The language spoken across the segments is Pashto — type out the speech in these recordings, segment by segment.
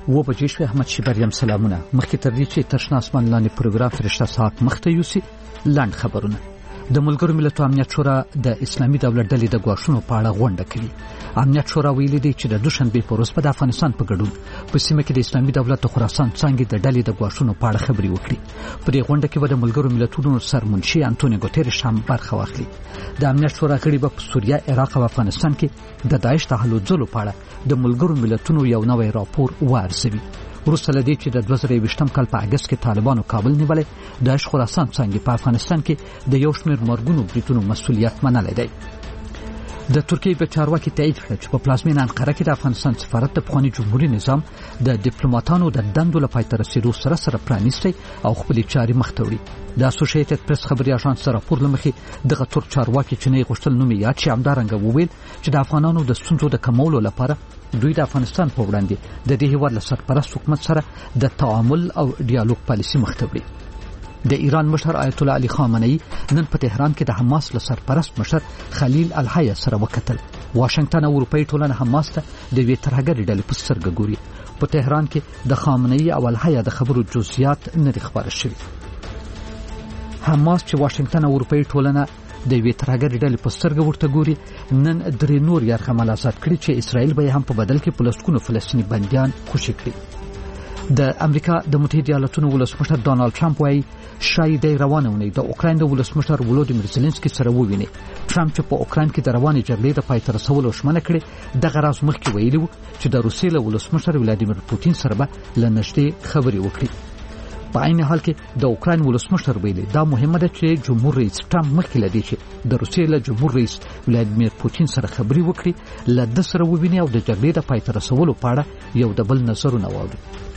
و بجې شوې. احمد شیبریم سلامونه. مخکې تر دې چې تر شنه اسمان لاندې پروګرام فرشته ساعت مخته یوسي لاند خبرونه. د ملګرو ملتونو امنیت شورا د اسلامي دولت ډلې د غواښونو په اړه غونډه کوي. امنیت شورا ویلي دی چې د دوشنبه په ورځ په افغانستان په ګډون په سیمه کې د اسلامي دولت د خراسان څنګه د ډلې د غواښونو په اړه خبري وکړي. په دې غونډه کې د ملګرو ملتونو سرمنشي انټونیو ګوتيريش هم برخه واخلي. د امنیت شورا غړي په سوریه، عراق او افغانستان کې د داعش تحالف په اړه د ملګرو ملتونو یو نوی راپور وارزوي. وروسته لدې چې د 2020 کال په اگست کې طالبانو کابل نیولې، داعش خراسان څنګه په افغانستان کې د یو شمېر مرګونو بریټونو مسؤلیت منلې دی. د ترکیې په چارواکي تایید کړ چې په پلازمینه انقره کې د افغانستان سفارت د پخوانی جمهوریت نظام د ډیپلوماټانو د دندو لپاره تر رسیدو سره پرانیستي او خپل چاري مخ ته وړي. د اسوسییټډ پریس خبري اژانس راپور لمخې دغه ترک چارواکي چې نه غوښتل نوم یاد شي همدارنګه وویل چې د افغانانو د ستونزو د کمولو لپاره دوی د افغانستان په وړاندې د دې هیواد له سرپرست حکومت سره د تعامل او ډیالوګ پالیسي مخ ته وړي. د ایران مشر آیت الله علي خامنه‌ای نن په تهران کې د حماس له سرپرست مشر خلیل الحیا سره وکتل. واشنگټن او اروپאי ټولنه حماس ته د وی ترهګري ډلې په سترګه ګوري. په تهران کې د خامنه‌ای او الحیا د خبرو جزئیات نه خبره شوي. حماس چې واشنگټن او اروپאי ټولنه د وی ترهګري ډلې په سترګه ورته ګوري، نن درې نور یرغمل آزاد کړي چې اسرائیل به هم په بدل کې پلسکونو فلسطینی بنديان خوشي کړي. د امریکا د متحده ایالاتونو ولسمشر ډانلډ ټرمپ وايي شاید د روانه ونې د اوکراین د ولسمشر ولودیمیر زيلنسکي سره وویني. ټرمپ چې په اوکراین کې د روانې جګړې د پای ته رسولو شمنه کړې، د غراز مخکې ویلي وو چې د روسیې له ولسمشر ولادیمیر پوتین سره به لنشته خبري وکړي. په عین حال کې د اوکراین ولسمشر ویلي دا مهمه ده چې جمهور رئیس ټرمپ مخکې لدی چې د روسیې له جمهور رئیس ولادیمیر پوتین سره خبري وکړي، له د سره وویني او د جګړې د پای ته رسولو په اړه یو د بل نظرونه واوري.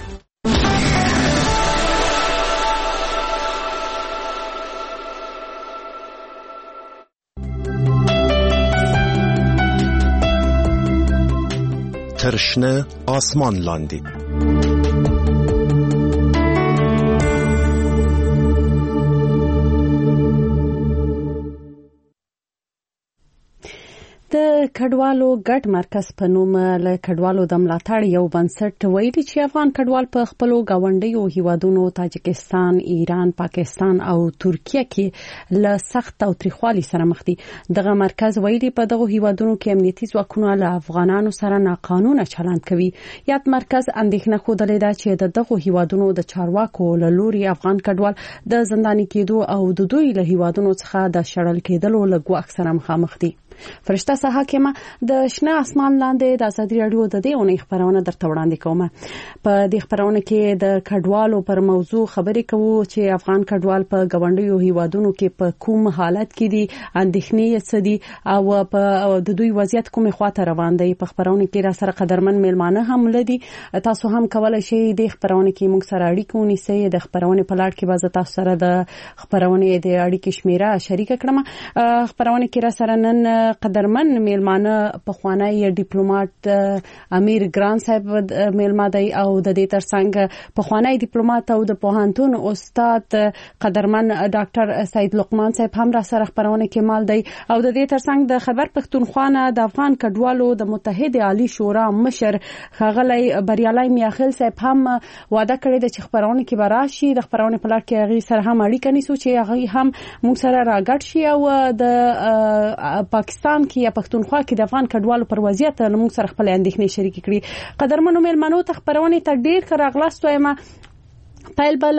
ترشنه آسمان لاندې د کډوالو ګډ مرکز په نوم له کډوالو د ملاتړ یو بنسټ ویلي چې افغان کډوال په خپلو گاونډیو هیوادونو تاجکستان، ایران، پاکستان او ترکیه کې له سخت او تریخوالي سره مخ دي. دغه مرکز ویلي په دغه هیوادونو کې امنیتي ځواکونه له افغانانو سره ناقانونه چلند کوي. یاد مرکز اندېښنه خوده ده چې دغه هیوادونو د چارواکو له لوري افغان کډوال د زنداني کېدو او د دوی له هیوادونو څخه د شړل کېدلو له ګواښ سره مخامخ دي. فرشته حاکمه د شنه اسمان لاندې د ازادي رادیو د دې اونۍ خبرونه درته وړاندې کوم. په دې خبرونه کې د کډوالو پر موضوع خبرې کوو چې افغان کډوال په گاونډیو هیوادونو کې په کوم حالت کې دي، اندېښنې څه دي او په د دوی وضعیت کومه خواته روان دی. په خبرونه کې را سره قدرمن میلمانه هم لدي. تاسو هم کولای شئ د خبرونه کې موږ سره اړیکه ونیسئ. د خبرونه په لړ کې به تاسو سره د خبرونه د اړیکې شمیره شریک کړم. خبرونه کې را سره نن قدرمن میلمانه په خوانی ډیپلوماټ امیر ګران صاحب میلمه دی او د دې ترڅنګ په خوانی ډیپلوماټ او د پوهنتون استاد قدرمن ډاکټر سید لقمان صاحب هم را سره خبرونه کې مال دی او د دې ترڅنګ د خبر پښتونخوا د افغان کډوالو د متحده عالی شورا مشر خغلی بریالای میاخیل صاحب هم وعده کړی دی چې خبرونه کې براشي. د خبرونه په لړ کې هغه سره هم اړیکه نیسو چې هغه هم موږ سره راګډ شي او د پاکستان کې یا پښتونخوا کې د افغان کډوالو پر وضعیت موږ سره خپل اندېښنې شریک کړي. قدرمنو میلمنو ته خبرونه ته ډیر راغلاست وایم. پیل بل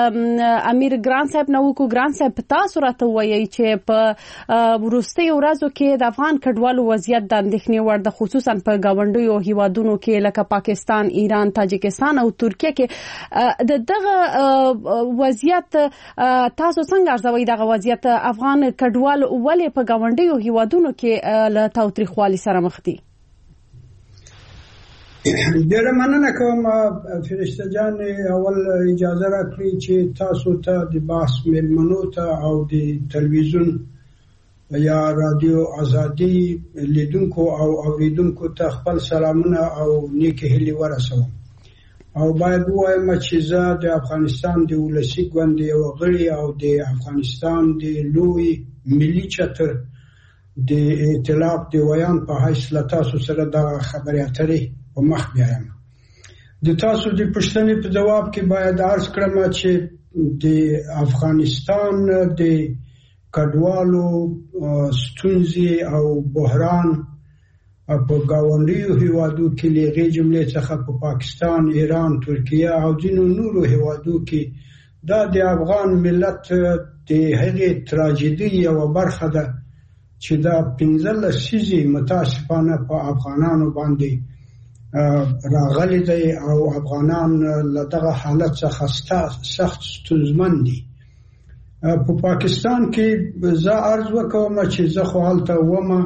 امیر ګران صاحب نو کو ګران صاحب تاسو راته وایي چې په ورستي ورځو کې د افغان کډوالو وضعیت د اندېښنې وړ د خصوصا په گاونډیو هیوادونو کې لکه پاکستان، ایران، تاجکستان او ترکیه کې دغه وضعیت تاسو څنګه ارزوي؟ دغه وضعیت افغان کډوال ولې په گاونډیو هیوادونو کې له تاوتریخوالي سره مخ دي؟ ډېر مننه کوم فرشته جان. اول اجازه راکړئ چې تاسو ته د بحث میلمنو ته او د تلویزیون یا رادیو ازادي لیدونکو او اوریدونکو ته خپل سلامونه او نیک هیلې ورسوم. او باید وایم چې زه د افغانستان د ولسی ګوند یو غړی او د افغانستان د لوی ملي چتر د ائتلاف د ویان په حیث له تاسو سره د خبرې اترې په مخ بیایم. د تاسو د پوښتنې په جواب کې باید عرض کړم چې د افغانستان د کډوالو ستونزې او بحران په گاونډیو هیوادو کې لږه جملې څخه په پاکستان، ایران، ترکیه او ځینو نورو هیوادو کې دا د افغان ملت د هغې تراژیدي یوه برخه ده چې دا 15 لسیزې متاسفانه په افغانانو باندې راغلی دی او افغانان له دغه حالت څخه سخت ستونزمن دي. په پاکستان کې زه عرض وکوم چې زه خو هلته ومه.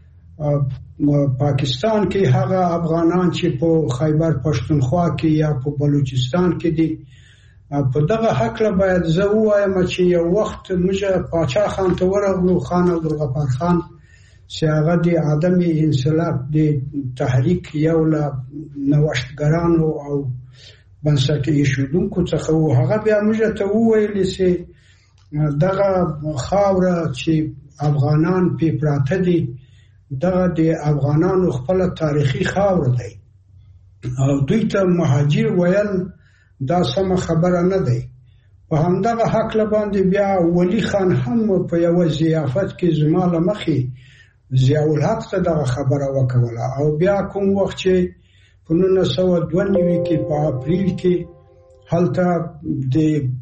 پاکستان کې هغه افغانان چې په خیبر پښتونخوا کې یا په بلوچستان کې دي، په دغه حقله باید زه ووایم چې یو وخت موږ پاچا خان ته ورغلو، خان عبدالغفار خان، چې هغه د عدم انسلاک د تحریک یو له نوښتګرانو او بنسټ ایښودونکو څخه و. هغه بیا موږ ته وویل چې دغه خاوره چې افغانان پې پراته دي دغه د افغانانو خپل تاریخي خاوره دی او دوی ته مهاجر ویل دا سمه خبره نه دی. په همدغه حقله باندې بیا ولی خان هم په یوه ضیافت کې زما له مخې ضیاءالحق ته دغه خبره وکوله او بیا کوم وخت چې په 1992 کې په اپریل کې هلته د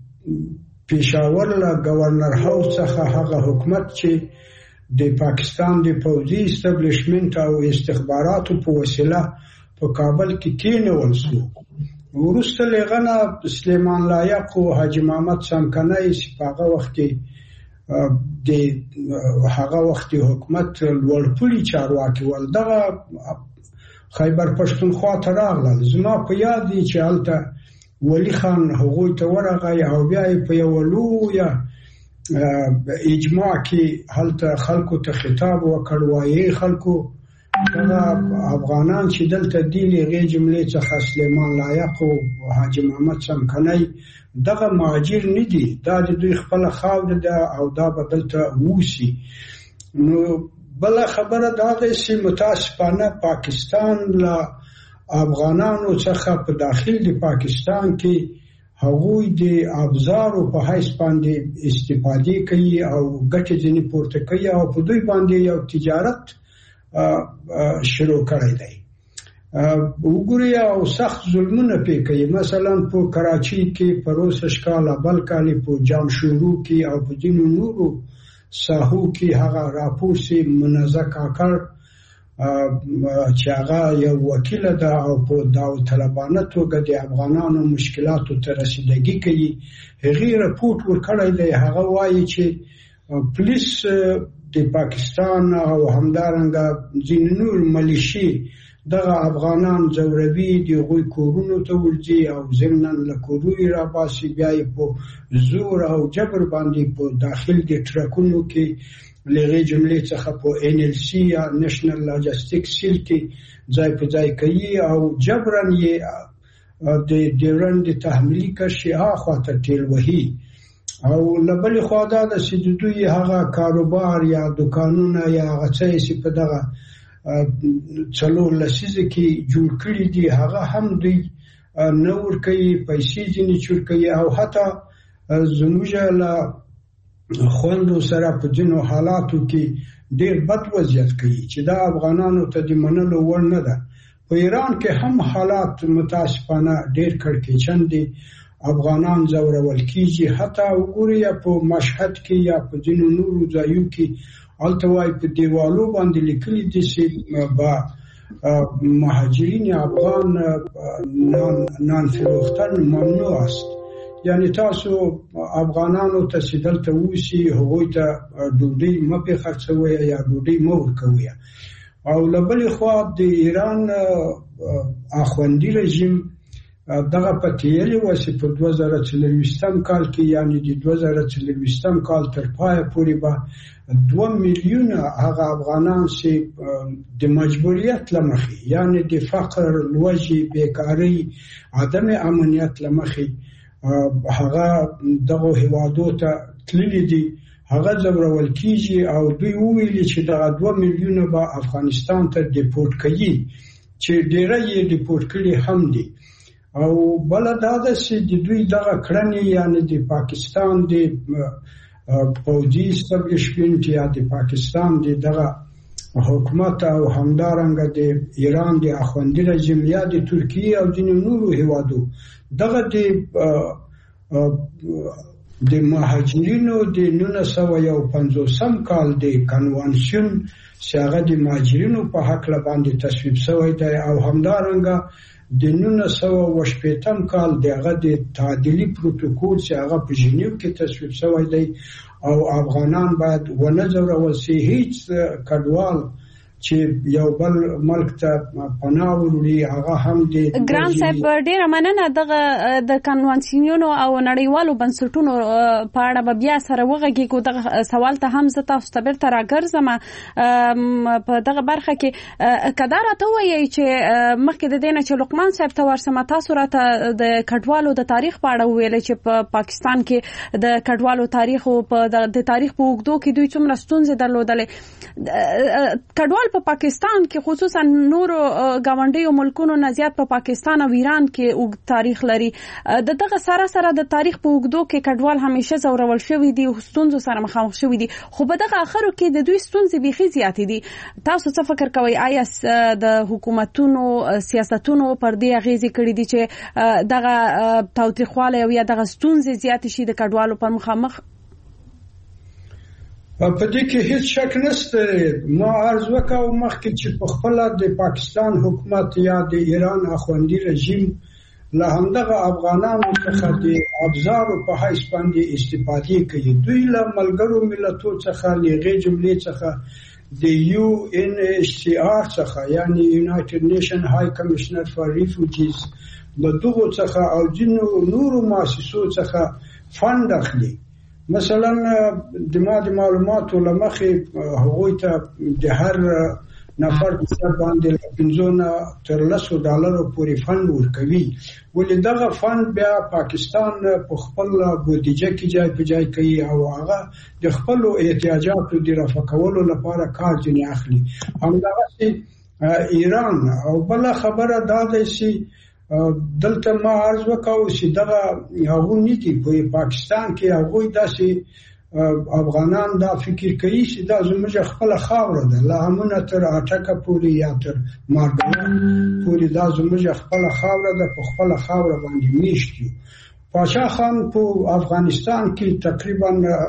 پېښور له گورنر هاوس څخه هغه حکومت چې د پاکستان د پوځي استابلیشمنت او استخباراتو په وسیله په کابل کې کېنول شو. وروسته لغنه سلیمان لایق او حاجی محمد څمکنی چې په هغه وخت کې د هغه وخت حکومت لوړپوړي چارواکي ول دغه خیبر پښتونخوا ته راغلل. زما په یاد دی چې هلته ولی خان هغوی ته ورغی او بیا یې په یوه لویه اجماع کې هلته خلکو ته خطاب وکړ، وایي خلکو دغه افغانان چې دلته دي له هغې جملې څخه سلیمان لایق او حاجي محمد څمکنی دغه مهاجر نه دي، دا د دوی خپله خاوره ده او دا به دلته اوسي. نو بله خبره دا ده چې متاسفانه پاکستان له افغانانو څخه په داخل د پاکستان کې هغوی د ابزارو په حیث باندې استفاده کوي او ګټې ځینې پورته کوي او په دوی باندې یو تجارت شروع کړی دی. وګورئ او سخت ظلمونه پې کوي. مثلا په کراچۍ کې په روس اشکال بل کالي په جامشورو کې او په ځینو نورو ساحو کې هغه راپورسي منزه کاکړ چې هغه یو وکیله ده او په داوطلبانه توګه د افغانانو مشکلاتو ته رسیدګي کوي، هغې رپورټ ورکړی دی. هغه وایي چې پولیس د پاکستان او همدارنګه ځینې نور ملیشي دغه افغانان ځوروي، د هغوی کورونو ته ورځي او ضمناً له کورونو یې راباسي، بیا یې په زور او جبر باندې په داخل د ټرکونو کې له هغې جملې څخه په NLC یا نېشنل لاجسټیک سیل کې ځای په ځای کوي او جبراً یې د ډیورنډ د تحمیلي کرښې هاخوا ته ټېل وهي. او له بلې خوا دا ده چې د دوی هغه کاروبار یا دوکانونه یا هغه څه چې په دغه 4 لسیزه کې جوړ کړي دي هغه هم دوی نه ورکوي، پیسې ځینې چورکوي او حتی زموږ له خویندو سره په ځینو حالاتو کې ډېر بد وضعیت کوي چې دا افغانانو ته د منلو وړ نه ده. په ایران کې هم حالات متاسفانه ډېر کړکېچن دي، افغانان ځورول کېږي. حتی وګورئ په مشهد کې یا په ځینو نورو ځایو کې هلته وایي په دیوالو باندې لیکلي دي چې به مهاجرین افغان نان فروختن ممنوع است، یعنی تاسو افغانانو ته چې دلته اوسي هغوی ته ډوډۍ مه پې خرڅوئ یا ډوډۍ مه ورکوئ. او له بلې خوا د ایران اخوندي رژیم دغه پتیلې وه چې په 2024 کال کې یعنی د 2024 کال تر پایه پورې به 2 میلیونه هغه افغانان چې د مجبوریت له مخې یعنی د فقر، لوږې، بیکارۍ، عدم امنیت له مخې هغه دغه هیوادو ته تللي دي هغه ځورول کېږي او دوی وویلي چې دغه 2 میلیونه به افغانستان ته ډیپورټ کوي چې ډیره یې ډیپورټ کړي هم دي. او بل دا ده چې د دوی دغه کړنې یعنی د پاکستان د پوځي استابلیشمنت یا د پاکستان د دغه حکومت او همدارنګه د ایران د اخوندي رژیم یا د ترکیه او د نورو هیوادو دغه د مهاجرینو د 1950 کال د کنوانسیون چې هغه د مهاجرینو په حق باندې تصویب شوی دی او همدارنګه د 1980 کال دغه د تعدیلي پروتوکول چې هغه په ژنیو کې تصویب شوی دی او افغانان باید ونه ځورول شي هیڅ کډوال چې یو بل ملک ته پناه وړي هغه هم د ګران صاحب ډیره مننه دغه د کنوانسیونونو او نړیوالو بنسټونو په اړه به بیا سره وغږیږو دغه سوال ته هم زه تاسو ته بیرته راګرځم په دغه برخه کې کدا راته وایي چې مخکې د دې نه چې لقمان صاحب ته ورسمه تاسو راته د کډوالو د تاریخ په اړه ویل چې په پاکستان کې د کډوالو تاریخ او د تاریخ په اوږدو کې دوی څومره ستونزې درلودلې کډوال په پاکستان کې خصوصا نورو ګاونډیو ملکونو نه زیات په پاکستان او ایران کې اوږد تاریخ لري دغه سره د تاریخ په اوږدو کې کډوال همیشه زورول شوی دي ستونزو سره مخامخ شوی دي خو په دغه اخرو کې د دوی ستونزې بيخي زیاتې دي تاسو څه فکر کوئ آیا د حکومتونو سیاستونو پر دې اغیزې کړې دي چې دغه تاوتریخواله او یا دغه ستونزې زیاتې شي د کډوالو پر مخامخ په دې کې هیڅ شک نشته ما عرض وکاو مخکې چې په خپل د پاکستان حکومت یا د ایران اخوندي رژیم له همدغه افغانانو څخه د ابزارو په حیث باندې استفاده کوي دوی له ملګرو ملتونو څخه لږه جملې څخه د UNHCR څخه یعنی United Nations High Commissioner for Refugees له دغه څخه او جنو نورو مؤسسو څخه فند اخلي مثلا د معلوماتو لمخې هغوی ته د هر نفر په سر باندې $15 تر $10 پورې فند ورکوي ولې دغه فند بیا پاکستان په خپل بودیجه کې ځای په ځای کوي او هغه د خپل احتیاجاتو د رفع کولو لپاره کار ځنې اخلي همدغه ایران او بل خبره دا ده چې دلته ما عرض وکاو چې دغه هغه نیتی په پاکستان کې هغه داسې افغانان دا فکر کوي چې دا زموږ خپل خاور ده لا همونه تر اټکه پورې یا تر مارګان پورې دا زموږ خپل خاور ده په خپل خاور باندې میشتي پاشا خان په افغانستان کې تقریبا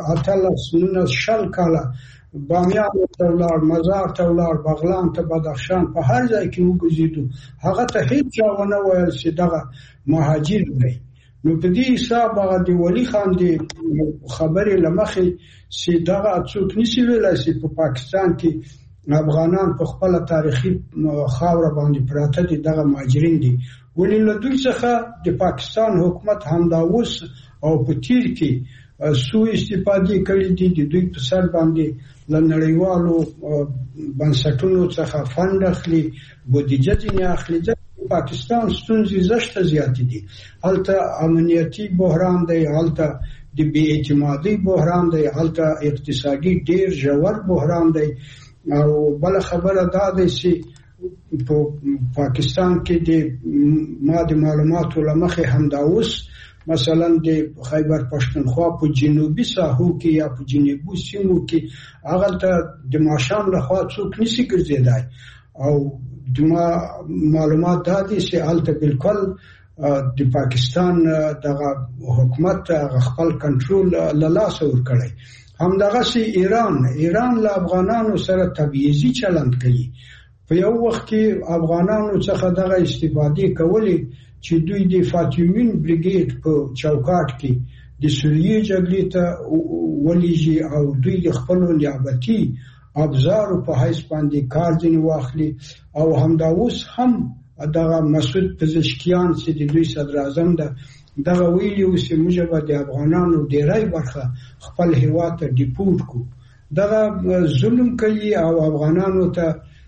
19 کاله بامیان ته ولار مزار ته ولار بغلان ته بدخشان په هر ځای کې وګرځیدو هغه ته هیڅ ونه ویل چې دغه مهاجر دی نو په دې حساب هغه دی ولی خان دی خبرې لمخې چې دغه څوک نشي ویلای چې په پاکستان کې افغانان په خپل تاریخي خاور باندې پراته دي دغه مهاجرین دي ولې له دوی څخه د پاکستان حکومت همدا اوس او په تیر کې سو استفاده کړې دي د دوی په سر باندې له نړیوالو بنسټونو څخه فند اخلي بودیجه یې اخلي پاکستان ستونزې زشته زیات دي هلته امنیتي بحران دی هلته د بې اعتمادۍ بحران دی هلته اقتصادي ډیر ژور بحران دی او بل خبره دا ده چې په پاکستان کې د معلوماتو لمخې همدا اوس مثلا د خیبر پښتونخوا په جنوبي ساحو کې یا په جنوبي سیمو کې هغه ته د ماشام له خوا څوک نشي ګرځیدای او د معلومات دا دي چې هلته بالکل د پاکستان دغه حکومت خپل کنټرول له لاس ورکړي همدغه سي ایران له افغانانو سره تبعیضي چلند کوي په یو وخت کې افغانانو څخه دغه استفاده کولې چې دوی د فاطمین بریګیډ په چوکاټ کې د سوریې جګړې ته ولېږي او دوی د خپل نیابتي ابزارو په حیث باندې کار ځنې واخلي او همدا اوس هم دغه مسعود پزشکیان چې د دوی صدر اعظم ده دغه ویلي و چې موږ به د افغانانو ډیری برخه خپل هیواد ته ډیپورټ کو دغه ظلم کوي او افغانانو ته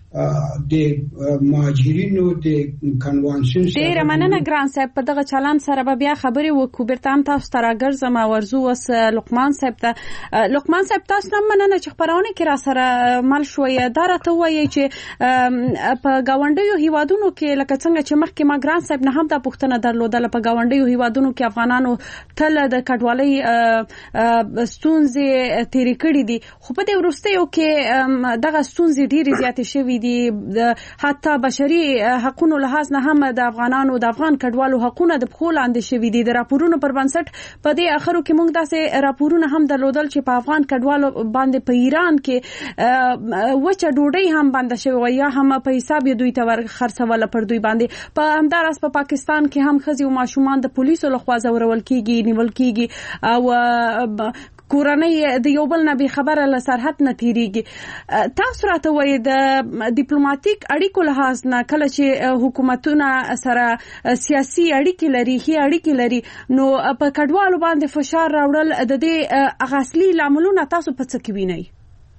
د مهاجرینو د کنوانسیون ډیره مننه ګران صاحب په دغه چلند سره به بیا خبرې وکړو بیرته هم تاسو ته راګرځم ورزو وس لقمان صاحب ته لقمان صاحب تاسو هم مننه چې خبرونه کې را سره مل شوي دا راته وایي چې په گاونډیو هیوادونو کې لکه څنګه چې مخکې ما ګران صاحب نه هم دا پوښتنه درلودله په گاونډیو هیوادونو کې افغانانو تل د کډوالۍ ستونزې تیرې کړې دي خو په دې وروستیو کې دغه ستونزې ډېرې زیاتې شوي دي حتی بشري حقوقو لحاظ نه هم د افغانانو د افغان کډوالو حقوقونه د پخو لاندې شوي دي د راپورونو پر بنسټ په دې اخرو کې موږ داسې راپورونه هم درلودل چې په افغان کډوالو باندې په ایران کې وچه ډوډۍ هم بنده شوې یا هم په حساب دوی ته ورخرڅول پر دوی باندې په همدارس په پاکستان کې هم ښځې او ماشومان د پولیسو لخوا ځورول کیږي نیول کیږي او کورنۍ د یو بل نه به خبره له سرحد نه تیریږي تاسو راته وایي د ډیپلوماټیک اړیکو لحاظ نه کله چې حکومتونه سره سیاسي اړیکې لري هي اړیکې لري نو په کډوالو باندې فشار راوړل د دې اغاثلي لاملونه تاسو په څه کې وینئ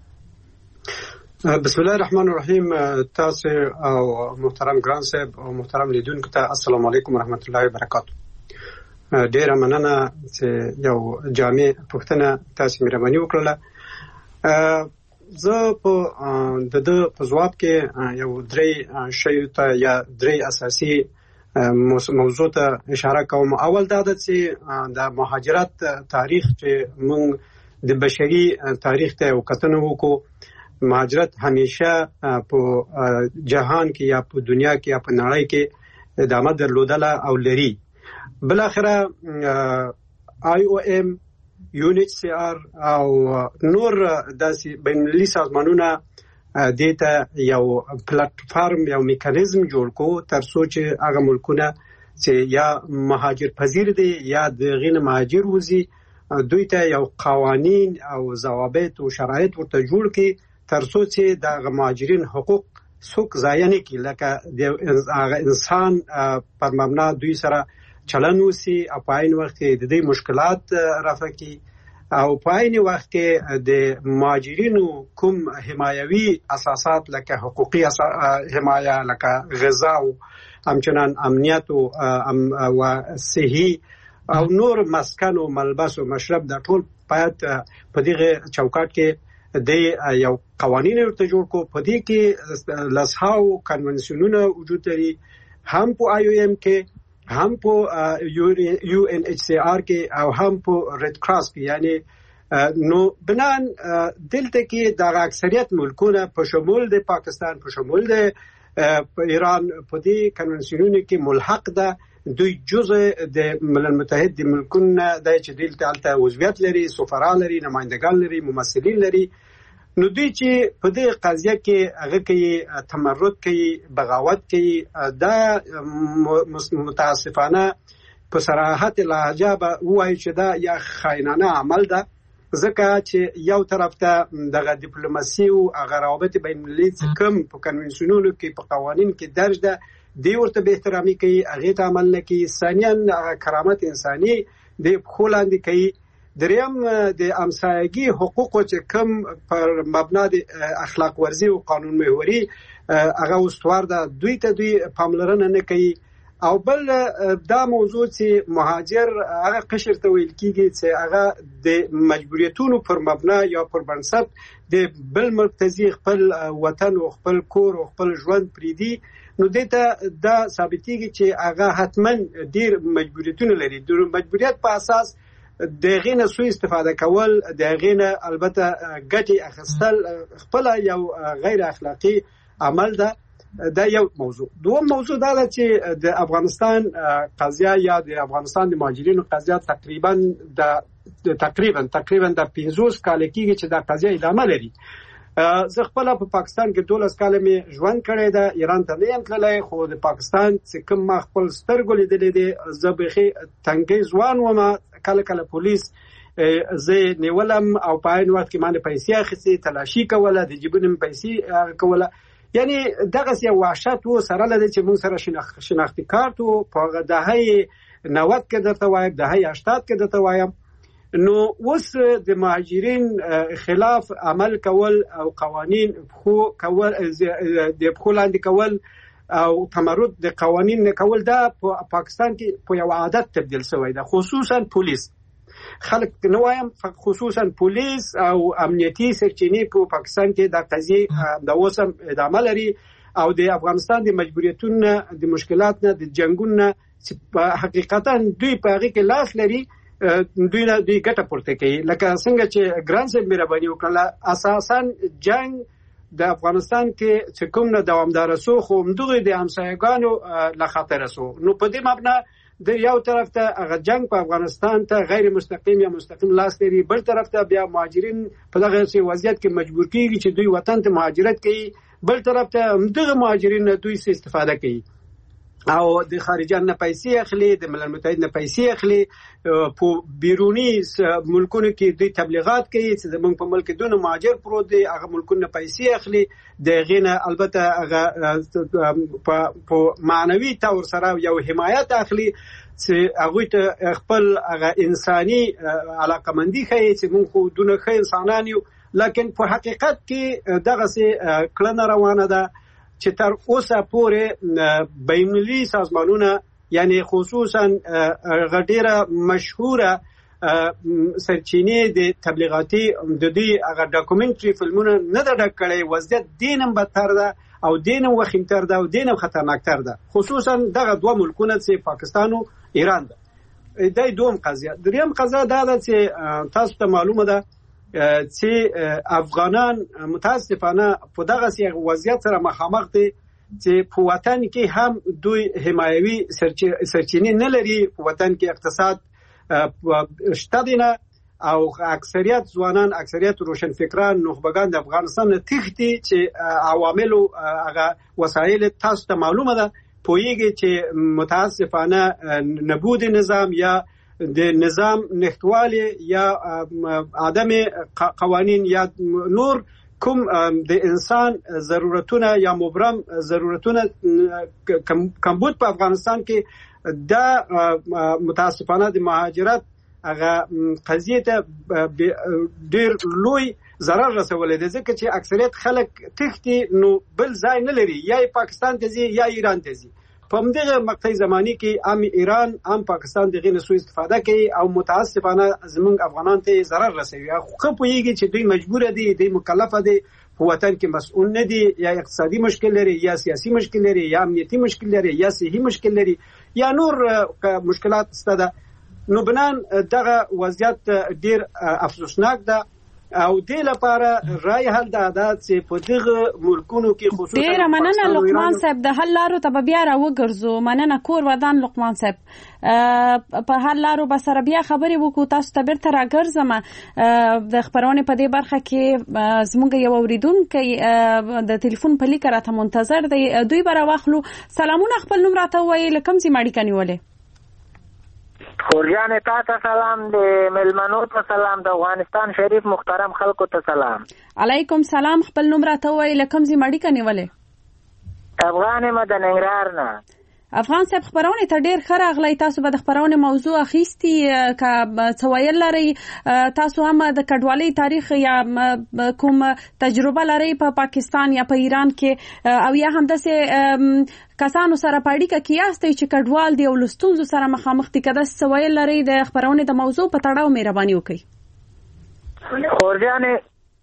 بسم الله الرحمن الرحیم تاسو او محترم ګران صاحب او محترم لیدونکو ته السلام علیکم ورحمت الله وبرکاته ډیره مننه چې یو جامع پوښتنه تاسو مهرباني وکړه زه په د په ځواب کې یو درې شیو ته یا درې اساسي موضوع ته اشاره کوم اول دا ده چې د مهاجرت تاریخ چې موږ د بشري تاریخ ته وکتنه وکړو مهاجرت همیشه په جهان کې یا په دنیا کې یا په نړۍ کې ادامه درلودله او لري بل اخره IOM UNHCR او نور داسې بین المللي سازمانونه دته یو پلیټ فارم یو میکانیزم جوړ کو تر څو چې هغه ملکونه چې یا مهاجر پذیر دي یا د غیر مهاجر وزي دوی ته یو قوانین او ضوابط او شرایط ورته جوړ کړي تر څو چې د مهاجرین حقوق څوک ضایع نه کړي لکه د انسان پر مبنا دوی سره چلن وسی او په عین وخت کې د دې مشکلات رفع کی او په عین وخت کې د مهاجرینو کوم حمایوي اساسات لکه حقوقي حمایه لکه غذا او همچنان امنیت او صحي او نور مسکن او ملبس او مشرب د ټول باید په دغه چوکاټ کې د یو قوانین ورته جوړ کو په دې کې لسهاو کنونسیونونه وجود لري هم په IOM کې هم په UNHCR کې او هم په ریډ کراس کې یعنی نو بنان دلته کې د اکثریت ملکونه په شمول د پاکستان په شمول د ایران په دې کنونسیونونو کې ملحق ده دوی جزء د ملل متحد د ملکونه د چې دلته عضویت لري سفرا لري نمائندگان لري ممثلین لري نو دوی چې په دې قضیه کې هغه کوي تمرد کوي بغاوت کوي دا متاسفانه په صراحت لهجه به وایي چې دا یا خاینانه عمل ده ځکه چې یو طرف ته دغه ډیپلوماسي او هغه روابط بین المللي کوم په کنونسیونونو کې په قوانین کې درج ده دی ورته به احترامي کوي هغه ته عمل نه کوي ثانیاً کرامت انساني د خلاندې کوي دریم د امسایګي حقوقو چې کوم پر مبنا د اخلاق ورزي او قانون محوري هغه استوار ده دوی ته دوی پاملرنه نه کوي او بل دا موضوع چې مهاجر هغه قشر ته ویل کیږي چې هغه د مجبوریتونو پر مبنا یا پر بنسټ د بل مرکزی خپل وطن او خپل کور او خپل ژوند پریدي نو دته دا ثابتېږي چې هغه حتمن ډیر مجبوریتونه لري د مجبوریت په اساس د غینه سوء استفاده کول د غینه البته ګټي اخستل خپل یو غیر اخلاقی عمل ده دا یو موضوع دوم موضوع دا چې د افغانستان قضیه یا د افغانستان د مهاجرینو قضیه تقریبا د 15 کال کېږي چې دا قضیه ادامه لري زه خپل په پاکستان کې 12 کال مې ژوند کړی دا ایران ته نه یم تللی خو د پاکستان چې کوم ما خپل سترګو لیدلې دي زه بخي تنګي ځوان ومه کله کله پولیس زه نیولم او په عین وخت کې باندې پیسې اخیستې تلاشي کوله د جیبونو پیسې کوله یعنی دغه یو وحشت و سره لده چې موږ سره شناختی کارت و په دهه 90 کې درته وایم دهه 80 کې درته وایم نو اوس د مهاجرین خلاف عمل کول او قوانین خو کول د خلاند کول او تمرد د قوانین کول دا په پاکستان کې په یو عادت تبدیل شوی ده، خصوصا پولیس. خلک نوایم خصوصا پولیس او امنیتي سرچینې په پاکستان کې د قضیه د اوسم ادامه لري او د افغانستان د مجبوریتونو د مشکلاتونو د جنگونو چې په حقیقتا دوی په هغه کې لاس لري، دوی ګټه پورته کوي. لکه څنګه چې ګران صاحب مهرباني وکړه، اساسا جنگ د افغانستان کې چې کوم نه دوامدار سو خو همدغه د همسایګانو له خطر سو. نو په دې مبنا د یو طرف ته هغه جنگ په افغانستان ته غیر مستقیم یا مستقیم لاس لري، بل طرف ته بیا مهاجرین په دغه وضعیت کې مجبور کیږي چې دوی وطن ته مهاجرت کوي، بل طرف ته همدغه مهاجرین دوی څخه استفاده کوي او د خارجان نه پیسې اخلي، د ملل متحد نه پیسې اخلي، په بیرونی ملکونو کې دوی تبلیغات کوي چې زمونږ په ملک دونه مهاجر پروت دي، هغه ملکونه پیسې اخلي، د غینه البته هغه په معنوي تور سره یو حمایت اخلي چې هغه ته خپل هغه انساني علاقمندي کوي چې مونږ خو دونه ښه انسانان یو. لکن په حقیقت کې دغه څه کړنه روانه ده چې تر اوسه پورې بینالمللي سازمانونه یعنی خصوصا غډیره مشهوره سرچینې د تبلیغاتي د دې هغه ډاکومنټري فلمونه نه د ډکړې وضعیت دینم بدتر ده او دینم وخیمتر ده او دینم خطرناکتر ده، خصوصا دغه دوه ملکونه چې پاکستان او ایران ده. د دوم قضیه دریم قضیه دا ده چې تاسو ته معلومه ده چې افغانان متاسفانه په دغه وضعیت سره مخامخ دي چې په وطن کې هم دوی حمایوي سرچینې نه لري، په وطن کې اقتصاد شته دینه او اکثریت ځوانان، اکثریت روشنفکران، نخبگان د افغانستان نه تښتي چې عوامل او هغه وسایل تاسو ته معلومه ده، پوهیږي چې متاسفانه نبود نظام یا د نظام نختوالی یا عدم قوانین یا نور کوم د انسان ضرورتونه یا مبرم ضرورتونه کمبود په افغانستان کې دا متاسفانه د مهاجرت هغه قضیه ته ډیر لوی ضرر رسولی دی، ځکه چې اکثریت خلک تښتي نو بل ځای نه لري، یا پاکستان ته ځي یا ایران ته ځي. په همدغه مقطع زمانی کې هم ایران هم پاکستان دغه نه سوء استفاده کوي او متاسفانه زمونږ افغانان ته ضرر رسوي. خو پوهیږي چې دوی مجبور دي، دوی مکلف دي، په وطن کې مسؤل نه دي، یا اقتصادي مشکل لري یا سیاسي مشکل لري یا امنیتي مشکل لري یا صحي مشکل لري یا نور مشکلات ستده. نو بنان دغه وضعیت ډیر افسوسناک ده او دې لپاره رای حل دا چې په دغه ملکونو کې خصوصا ډیر مننه لقمان صاحب، د حل لارو ته بیا راوګرځو. مننه کور ودان لقمان صاحب، په حل لارو به سره بیا خبرې وکړو. تاسو ته بیرته راګرځم. د خبرونه په دې برخه کې زموږ یو اوریدونکو د ټلیفون په لیک راته منتظر دی، دوی به راوخلو. سلامونه، خپل نوم راته وایي، لکم زی ماړی کنيولې. خورجان ته سلام، د ملمنو ته سلام، د افغانستان شریف محترم خلکو ته سلام. علیکم سلام، خپل نوم راته وایي، لکم زی ماړی کنيولې. افغان مدن انګرار نه. افغان صاحب، خبرونه ته ډیر ښه راغلی. تاسو به د خبرونه موضوع اخیستی که څه ویل لرئ، تاسو هم د کډوالۍ تاریخ یا کوم تجربه لرئ په پاکستان یا په ایران کې، او یا هم داسې کسانو سره په اړیکه کې یاستئ چې کډوال دي او له ستونزو سره مخامخ دي، که داسې څه ویل لرئ د خبرونې د موضوع په تړاو مهرباني وکړئ. خورجانې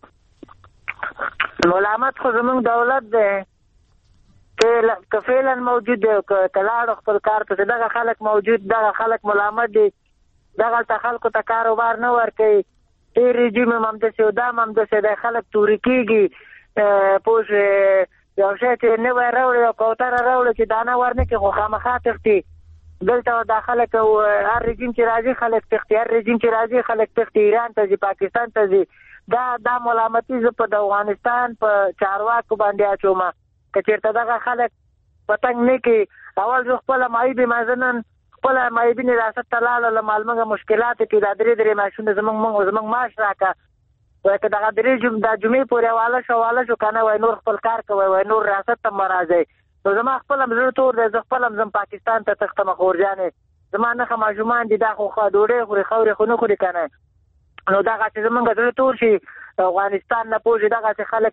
ملامت خو زموږ دولت دی که فعلا موجود دی، که تلاړو خپل کار ته، دغه خلک موجود، دغه خلک ملامت دي، دغلته خلکو ته کاروبار نه ورکوي. ډېر رژیم هم همداسې او دا هم همداسې دی، خلک تورې کېږي. پوه شوې، یو شی چې نوی راوړي او کوتره راوړي چې دانه ورنکړي خو خامخا تښتي. دلته دا خلک هر رژیم چې راځي خلک تښتي، هر رژیم چې راځي خلک تښتي، ایران ته ځي، پاکستان ته ځي. دا ملامتي زه په د افغانستان په چارواکو باندې اچوم. که چېرته دغه خلک پتنګ نه کړي، اول زه خپله معیبې مازنن خپله معیبینې ریاست ته لاړله، مالمږه مشکلات کې دا درې معاشونه زموږ معاش راکړه، وایي که دغه دا جمعې پورې حواله شو که نه، وایي نور خپل کار کوئ، وایي نور ریاست ته مه راځئ. نو زما خپل هم زړه تور دی، زه خپل هم ځم پاکستان ته تښتم. خورجانې زما نښه ماشومان دي، دا خو ډوډۍ خوري، خاورې خو نه خوري که نه. نو دا چې زمونږ د ټول شي افغانستان نه پوجي دا چې خلک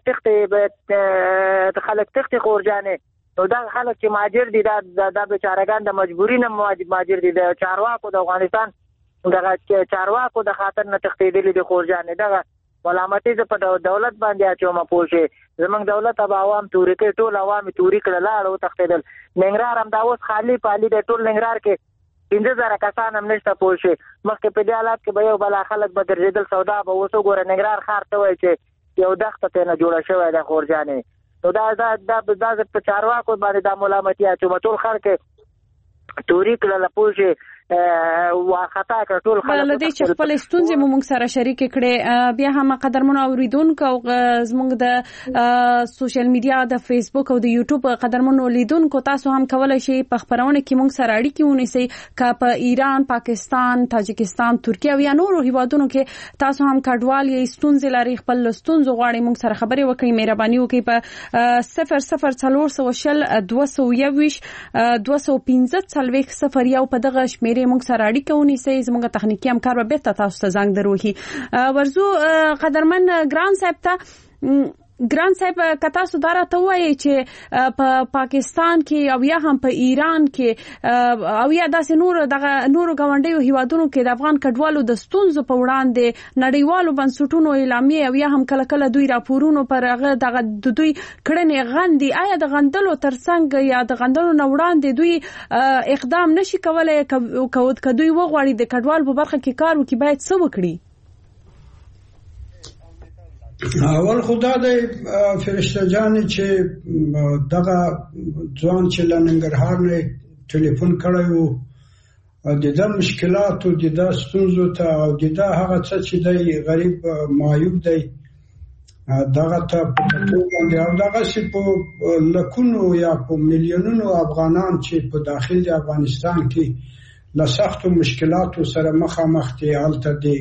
تخته خورجانې نو دا خلک چې ماجر دي دا بیچارهګان د مجبوری نه ماجر دي د چارواکو د افغانستان دغه چارواکو د خاطر نه تختیدلې د خورجانې دغه ملامتي په دولت باندې اچوم پوجي زمونږ دولت اب عوام توري کې ټول عوام توري کړه لاړو تختیدل ننګرهار هم دا اوس خالی پالي د ټول ننګرهار کې 15000 کسان هم نشته پوجي مخکې په دې حالت کې به یو بل خلک به درېدل سودا به وسو ګوره ننګرهار خار ته وای چې یو دښته ته نه جوړه شوی د خورجانې نو دا په چارواکو باندې د ملامتي اچوم ټول خلک توري کړه پوجي واخطا کټول خلک ولودي چې خپل ستونزې موږ سره شریک کړي بیا هم قدرمن اوریدونکو زموږ د سوشل میډیا د فیسبوک او د یوټیوب قدرمن اوریدونکو تاسو هم کولای شئ په خبرونه کې موږ سره اړیکې ونیسئ که په ایران پاکستان تاجکستان ترکیه او یا نورو هیوادونو کې تاسو هم کډوال یې ستونزې لري خپل ستونزې غواړئ موږ سره خبرې وکړئ مهرباني وکړئ په 00422 په دغه شمیرې موږ سره اړیکه ونیسئ زموږ تخنیکی همکار به بیرته تاسو ته زنګ دروهي ورزو قدرمن ګران صاحب کتا سو دارا ته وایي چې په پاکستان کې او یا هم په ایران کې او یا داسې نور غونډیو هیوادونو کې د افغان کډوالو د ستونزو په وړاندې نړیوالو بنسټونو اعلامیه او یا هم کله کله دوی راپورونو پر هغه د دوی کړنې غندي آیا د غندلو ترڅنګ یا د غندلو نه وړاندې دوی اقدام نشي کولای کدوې وغواړي د کډوال په برخه کې کار وکړي باید څه وکړي اول خدا د فرشته جان چې دغه ځوان چې لنګرهار نه ټلیفون کړو د دې مشکلات او د دې ستونزو ته او د دې هغه څه چې د غریب معیوب دی دغه ته په باندې او دغه چې په لکونو یا په میلیونونو افغانان چې په داخل د افغانستان کې له سختو مشکلاتو سره مخامخ دي حالت دي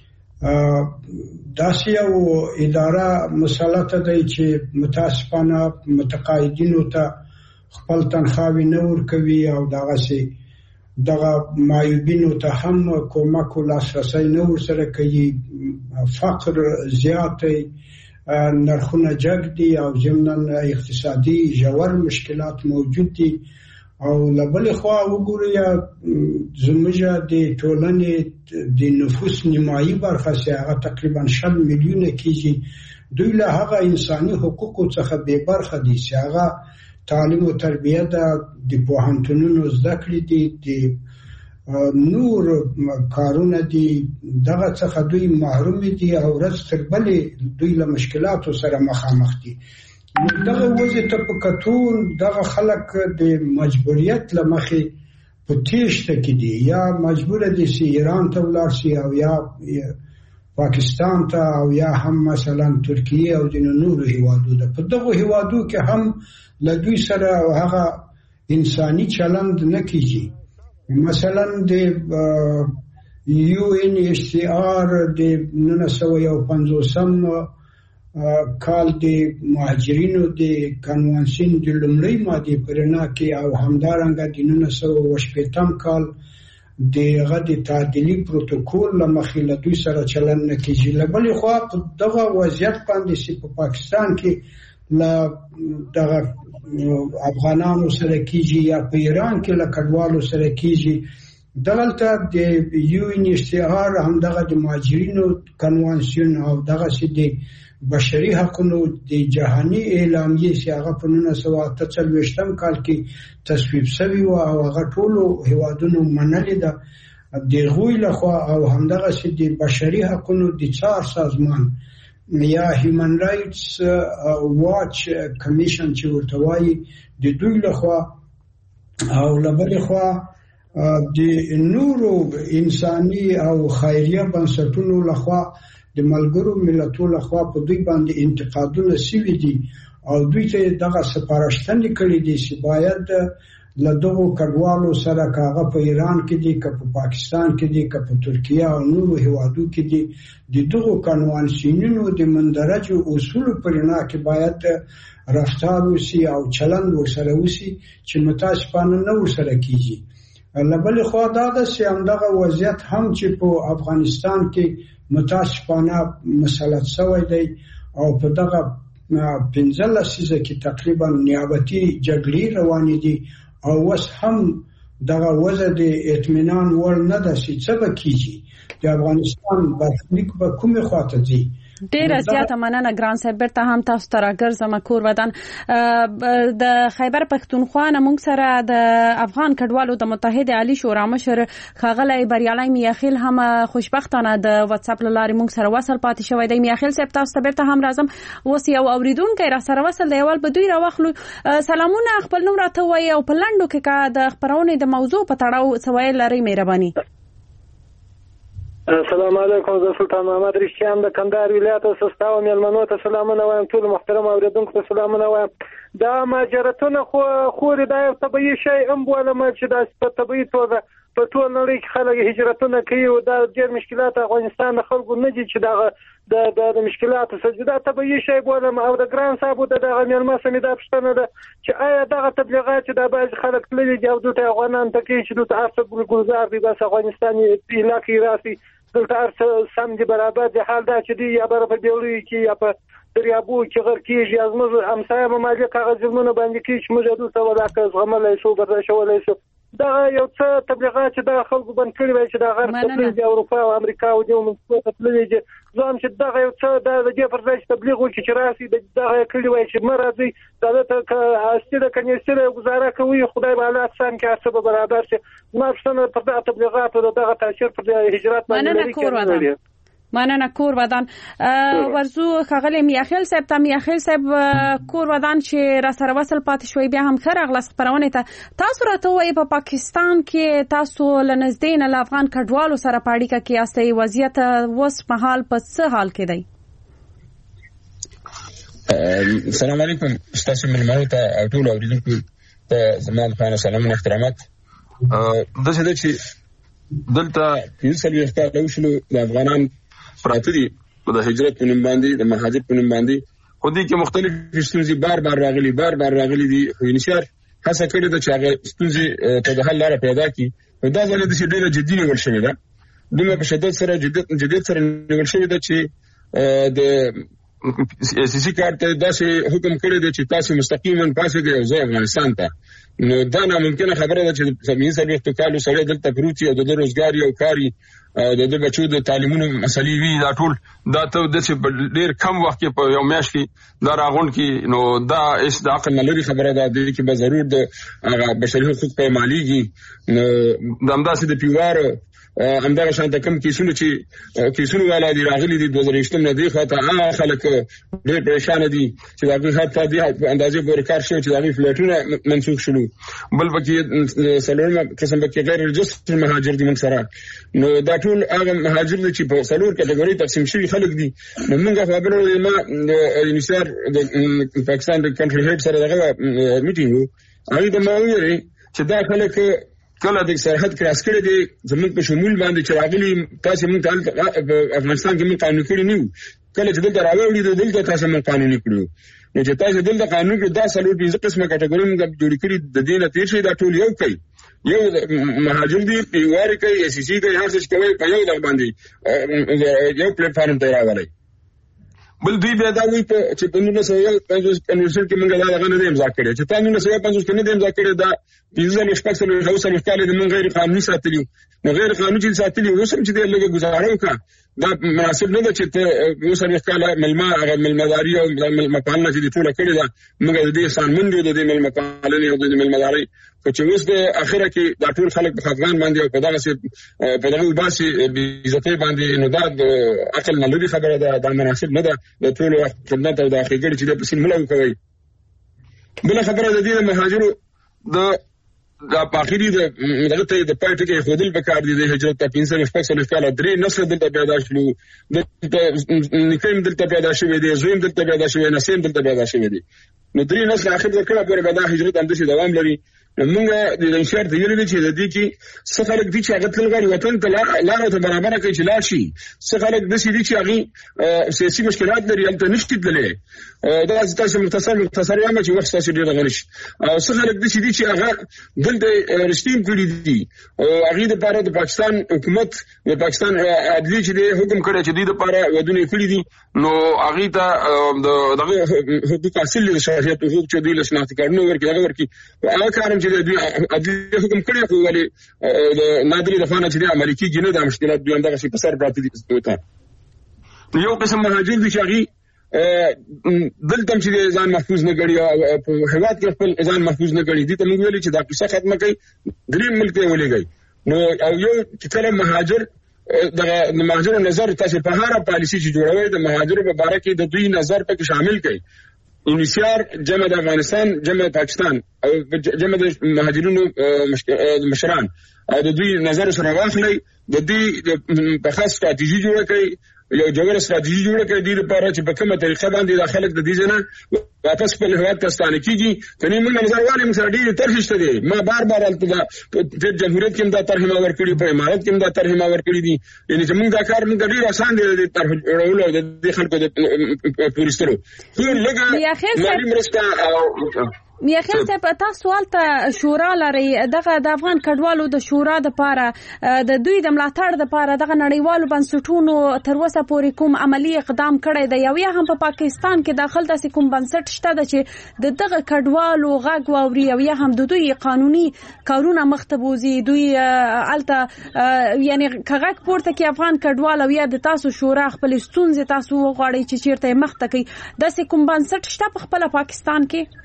داسې یو اداره مسلطه دی چې متاسفانه متقاعدینو ته خپل تنخواهی نه ورکوي او دغه معیوبینو ته هم کومک او لاسرسی نه ورسره کوي فقر زیات دی نرخونه جګ دي او ضمن اقتصادي ژور مشکلات موجود دي او لبل خو وګورئ زموږ د ټولنې د نفوس نیمایي برخه هغه تقریبا 6 میلیونه کېږي دوی له هغه انساني حقوقو څخه بې برخه دي چې هغه تعلیم او تربیه د پوهنتونونو زده کړې دي د نور کارونه دي دغه څخه دوی محروم دي او ورځ تر بلې دوی له مشکلاتو سره مخامخ دي دغه وجه ته په کتون دغه خلک د مجبوریت لمخې په تیښته کې دي یا مجبور دي چې ایران ته ولاړ شي او یا پاکستان ته او یا هم مثلا ترکیه او د نورو هیوادو په دغه هیوادو کې هم له دوی سره هغه انساني چلند نه کیږي مثلا د UNHCR د 1950 کال د مهاجرینو د کنوانسیون د لومړی ماده پرنا کې او همدارنګه د 1980 کال دغه د تعدیلی پروتوکول لمخې له دوی سره چلن نه کیږي لبل خو دغه وضعیت باندې چې په پاکستان کې له دغه افغانانو سره کیږي یا په ایران کې له کډوالو سره کیږي دلته د UNHCR هم دغه د مهاجرینو کنوانسیون او دغه چې د بشري حقوقو د جهاني اعلامیه چې هغه په 1948 کال کې تصویب شوی و او هغه ټول هیوادونو منلې ده د غوی لخوا او همدغه چې د بشري حقوقو د څار سازمان یا هیومن رائټس واچ کمیشن چې ورته وایي د دوی لخوا او لبل خوا د نورو انساني او خیریه بنسټونو لخوا د ملګرو ملتونو لخوا په دوی باندې انتقادونه شوي دي او دوی ته دغه سپارښتنې کړې دي چې باید له دغو کډوالو سره کاغه په ایران کې دي که په پاکستان کې دي که په ترکیه او نورو هیوادو کې دي د دغو کنوانسیونونو د مندرجو اصولو په رڼا کې باید رفتار وشي او چلند ورسره وشي چې متاسفانه نه ورسره کیږي لبل خو دا د سیمدغه وضعیت هم چې په افغانستان کې متاسفانه مسلط شوی دی او په دغه 15 لسیزه کې تقریبا نیابتي جګړې روانې دي او اوس هم دغه وضع د اطمینان وړ نه ده چې څه به کیږي د افغانستان برخلیک به کومې خواته ځي. ډیره زیاته مننه ګران صاحب. بیرته هم تاسو ته راګرځم کور ودان. د خیبر پښتونخوا نه موږ سره د افغان کډوالو د متحد عالی شورا مشر ښاغلی بریالي میاخیل هم خوشبختانه د واتس اپ لارې موږ سره وصل پاتې شوی دی. میاخیل صاحب تاسو ته بیرته هم راځم. اوس یو اوریدونکو را سره وصل دی، اول به دوی راوخلو. سلامونه، خپل نوم راته وایي او په لنډو کې کا د خبرونې د موضوع په تړاو سوال لري مهرباني. السلام علیکم، زه سلطان محمد رشتیان د کندهار ولایت سستا او میلمنو ته سلامونه وایم. ټول محترم اوریدونکو ته سلامونه وایم. دا ماجرتونه خو دا یو طبيعي شی هم بولم چې دا په طبيعي توګه په ټول نړۍ کې خلک هجرتونه کوي او دا ډېر مشکلات افغانستان د خلکو نه دي چې دا د مشکلاتو سره دا طبيعي شی بولم. او د ګران صاحب دغه میلمه سمې دا پوښتنه ده چې آیا دغه تبلیغات چې دا بعض خلک تللي دي او دلته افغانان ته کوي چې دلته ارڅ ګلزار دي بس افغانستان علاقې راسي دلته ارڅ سم دي برابر دي. حال دا چې دی یا بر په دیولي کې یا په دریابو کې غر کېږي از موږ همسایه ممالک هغه ظلمونه باندې کوي چې موږ دلته ولاکه زغملی شو برداشتولی شو. دا یو څه تبلیغات چې دا خلکو بند کړي وای چې دا غرب تبلیغ د اروپا او امریکا او د منځ تبلیغ دي. زه هم چې دا یو څه د دې پر ځای چې تبلیغ وکړي چې راسي دا کړي وای چې مرادي دا ته استیده کنيستره گزاره کوي. خدای به حالات سم کې هڅه برابر شي. ما څنګه پر دا تبلیغات او دغه تاثیر پر هجرت باندې لري. مننه کور ودان. ورزو ښاغلی میاخیل صاحب ته. میاخیل صاحب کور ودان چې را سره وصل پاتې شوی، بیا هم ښه راغلاست خپرونې ته. تاسو راته وایئ په پاکستان کې تاسو له نږدې نه له افغان کډوالو سره په اړیکه کې یاستئ، وضعیت اوس مهال په څه حال کې دی؟ السلام علیکم ستاسو ملمنو ته او ټولو اوریدونکو ته زما لپاره سلام او احترامات. داسې ده چې دلته 15 کاله وشلو د افغانان پراته دي د هجرت په نوم باندې، د مهاجر په نوم باندې. خو دې کې مختلف ستونزې بار بار راغلي دي. خو انشار هڅه کړې ده چې هغه ستونزې ته د حل لاره پیدا کړي. دا ځل د ډېره جدي نیول شوې ده، دومره په شدت سره جدیت سره نیول شوې ده چې د سیاسي کار ته داسې حکم کړی دی چې تاسو مستقیما پاسېږئ او ځئ افغانستان ته. نو دا ناممکنه خبره ده چې 15 کالو سړی دلته پروت وي او د روزګار او کاري د بچو د تعلیمونو مسلې وي. دا ټول دا ته د ډېر کم وخت کې په یو میاشت کې دا راغون کې، نو دا هیڅ د عقل نه لري خبره ده. د کې به ضرور د بشري حقوق پایمالېږي. نو د همداسې د پیوار همدغه شان ته کم کیسونه والا دي راغلي دي 2020 نه دی خاطر هغه خلک ډېر پریشان دي چې دا غي حتی د اندازې پورې کار شوی چې دا غي فلټونه منسوخ شول. بل پکې سلورم قسم پکې غیر رجستر مهاجر دي من سره. نو دا ټول هغه مهاجر دي چې په سلور کټګوري تقسیم شوی خلک دي. نو موږ خبرو ما انیسار د پاکستان د کنټري هډ سره دغه میټینګ هغه د ماویری چې دا خلک کله د سرحد کراس کړي دي زموږ په شمول باندې چې راغلي تاسو موږ ته افغانستان کې موږ قانون کړی نیو. کله چې دلته راوړي دلته تاسو موږ قانون کړو. نو چې تاسو دلته قانون کړو دا سلور 15 قسمه کټګوري موږ جوړ کړی د دې نه تیر شي. دا ټول یو کوي، یو مهاجر دي پیوار کوي اس سی کوي هر څه کوي په یو ځای باندې یو پلیټ فارم ته راغلي. بل دوی بیا دا وایي چې په 1950 کې موږ دا غنه دیم ځکه چې تا 1950 کې نه دیم ځکه دا 15 شپږ کال د موږ غیر قانوني ساتلی. نو غیر قانوني ساتلی اوسم چې د لږه گزاره وکړه دا مناسب نه ده چې ته اوسم کال ملمداري او ملمپالنه چې ټول کړی دا موږ د دې سانمن دي د ملمپالنې او د ملمداري چې اوس د اخره کې دا ټول خلک په افغان باندې او په دغه باسي عزت باندې. نو دا عقل نه لري خبره ده، دا مناسب نه ده د ټول خدمت او د اخیګړي چې د پسین ملو کوي. بل خبره د دې مهاجرو د پاخيري د دغه د پټ کې خودل پکار دي د هجرت 15 کال درې نسل دلته پیدا شلو، د نکیم دلته پیدا شوی دي، زویم دلته پیدا شوی، نسیم دلته پیدا شوی دي. نو درې نسل اخر ځکه پورې به دا هجرت هم د دوام لري. موږ د انشاء ته ویل چې د دې کې څه خلک دي چې هغه تل غواړي وطن ته لاره ته برابر کړي چې لا شي، څه خلک د سړي چې هغه سیاسي مشکلات لري البته نشته تللی دا تاسو مختصر وایم چې وخت تاسو ډیر غنښ او څه خلک د سړي چې هغه دلته رښتین کړی دي او هغه د لپاره د پاکستان حکومت د پاکستان عدلی چې حکم کړی چې د لپاره ودونه کړی دي نو هغه ته دغه حقوق حاصل دي شریعت حقوق چې دوی له شناخت کارونه ورکړي هغه کارم چې دوی عدلی حکم کړی خو ولې نادري دفانه چې عملي کیږي نه د مشکلات دوی همدغه شي په سر پراته دي یو قسم مهاجر دي چې هغه دلته چې ځان محفوظ نه کړي او په هیواد کې خپل ځان محفوظ نه کړي دي ته موږ ویلي چې دا قصه ختمه کړي دریم ملک ته ولېږي نو او یو چې کله مهاجر د مهاجر نظر تاسو په هر پالیسي چې جوړوي د مهاجر په اړه کې د دوی نظر په شامل کړي انیسیار جمع د افغانستان جمع پاکستان او جمع د مهاجرینو مشران او د دوی نظر سره واخلي د دې په خاص ستراتیژي جوړه کړي یو جوړه ستراتیژي جوړه کړي د لپاره چې په کومه طریقه باندې د خلک د دې ځنه واپس خپل هیواد ته ستانه کیږي کني موږ نظر والي موږ ډېر طرح شته دي ما بار الته د جمهوریت کې دا طرح ما ورکړي په امارات کې دا طرح ما ورکړي دي یعنی چې موږ دا کار موږ ډېر آسان دي د طرح جوړولو د خلکو د پولیسرو خو لګا مالي مرسته او میاخیل صاحب تاسو سوال ته شورا لري دغه د افغان کډوالو د شورا د پاره د دوی د ملاتړ د پاره دغه نړیوالو بنسټونو تر اوسه پورې کوم عملی اقدام کړی دی یا هم په پاکستان کې داخل د کوم بنسټ شته چې د دغه کډوالو غږ واوري او یا هم د دوی قانوني کارونه مختبوزي دوی الته یعنی کغه پورته کې افغان کډوال او یا د تاسو شورا خپل ستونزې تاسو غواړي چې چیرته مخته کوي د کوم بنسټ شته په خپل پاکستان کې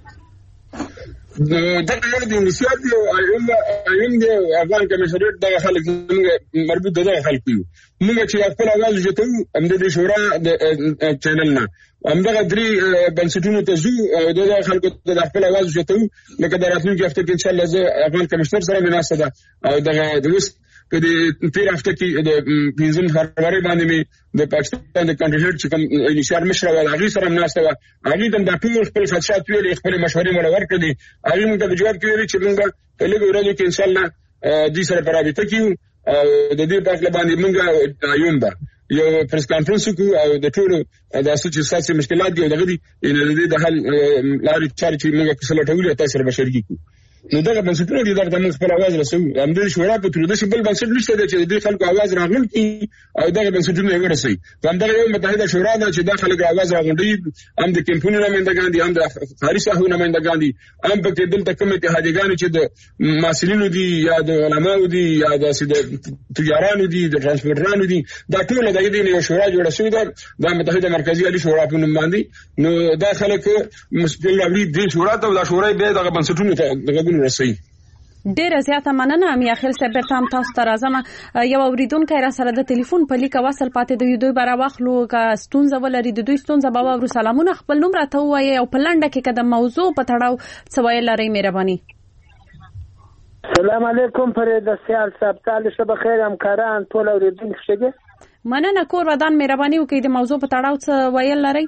دغه د انیسیات دی ایم دی افغان کمیشنریټ دغه خلک مربوط دغه خلک یو موږ چې خپل اواز جوړو هم د شورا د چینل نه همدغه درې بنسټونو ته زو دغه خلکو د خپل اواز جوړو لکه د راتلونکي هفته کې ان شاء الله زه افغان کمیشنر سره مناسبه ده او دغه د وست په دې تیر هفته کې د پنځم فروری باندې د پاکستان د کانډیډیټ چې کوم انیشار مشر او هغه سره مناسبه هغه د ټول خپل خدشات ویلي خپل مشورې مول ورکړي هغه موږ ته جواب کوي چې موږ په لږ ورځو کې ان شاء الله دې سره پرابطه کوو او د دې په اړه باندې موږ یوم یو پریس کانفرنس کو او د ټولو د اساسي سیاسي مشکلات دی دغه دې د حل لارې چارې چې موږ په سلټولې تاسو سره بشریږي کو نو دغه بنسټونه دي دغه موږ خپل आवाज رسو هم د شورا په تر دې بل بنسټ نشته چې د خلکو आवाज راغون کی او دغه بنسټونه ورسي هم دغه یو متحده شورا ده چې د خلکو आवाज راغونډي هم د کمپونو نمائندگان دي هم د خارجي ساحو نمائندگان دي هم په کې دلته کوم اتحادیګان چې د ماسلینو دي یا د علماو دي یا د تجارانو دي د ترانسپورټرانو دي دا ټول د دې یو شورا جوړه شوې ده د متحده مرکزی علي شورا په نوم باندې نو دا خلک مسؤل لري د شورا ته د شورا به دغه بنسټونه ته رسي ډیره زیاته مننه میاخیل صاحب تام تاسو ته راځم یو اوریدونکو را سره د ټلیفون په لیک وصل پاتې دی دوی برا واخلو کا ستونزه ولري د دوی ستونزه بابا ورو سلامونه خپل نوم راته وایي او په لنډه کې قدم موضوع په تړاو سوال لري مهرباني السلام علیکم فرید سیال صاحب تعالی شب خیر همکاران ټول اوریدونکو ښه مننه کور ودان مهرباني وکړئ د موضوع په تړاو څه ویل لري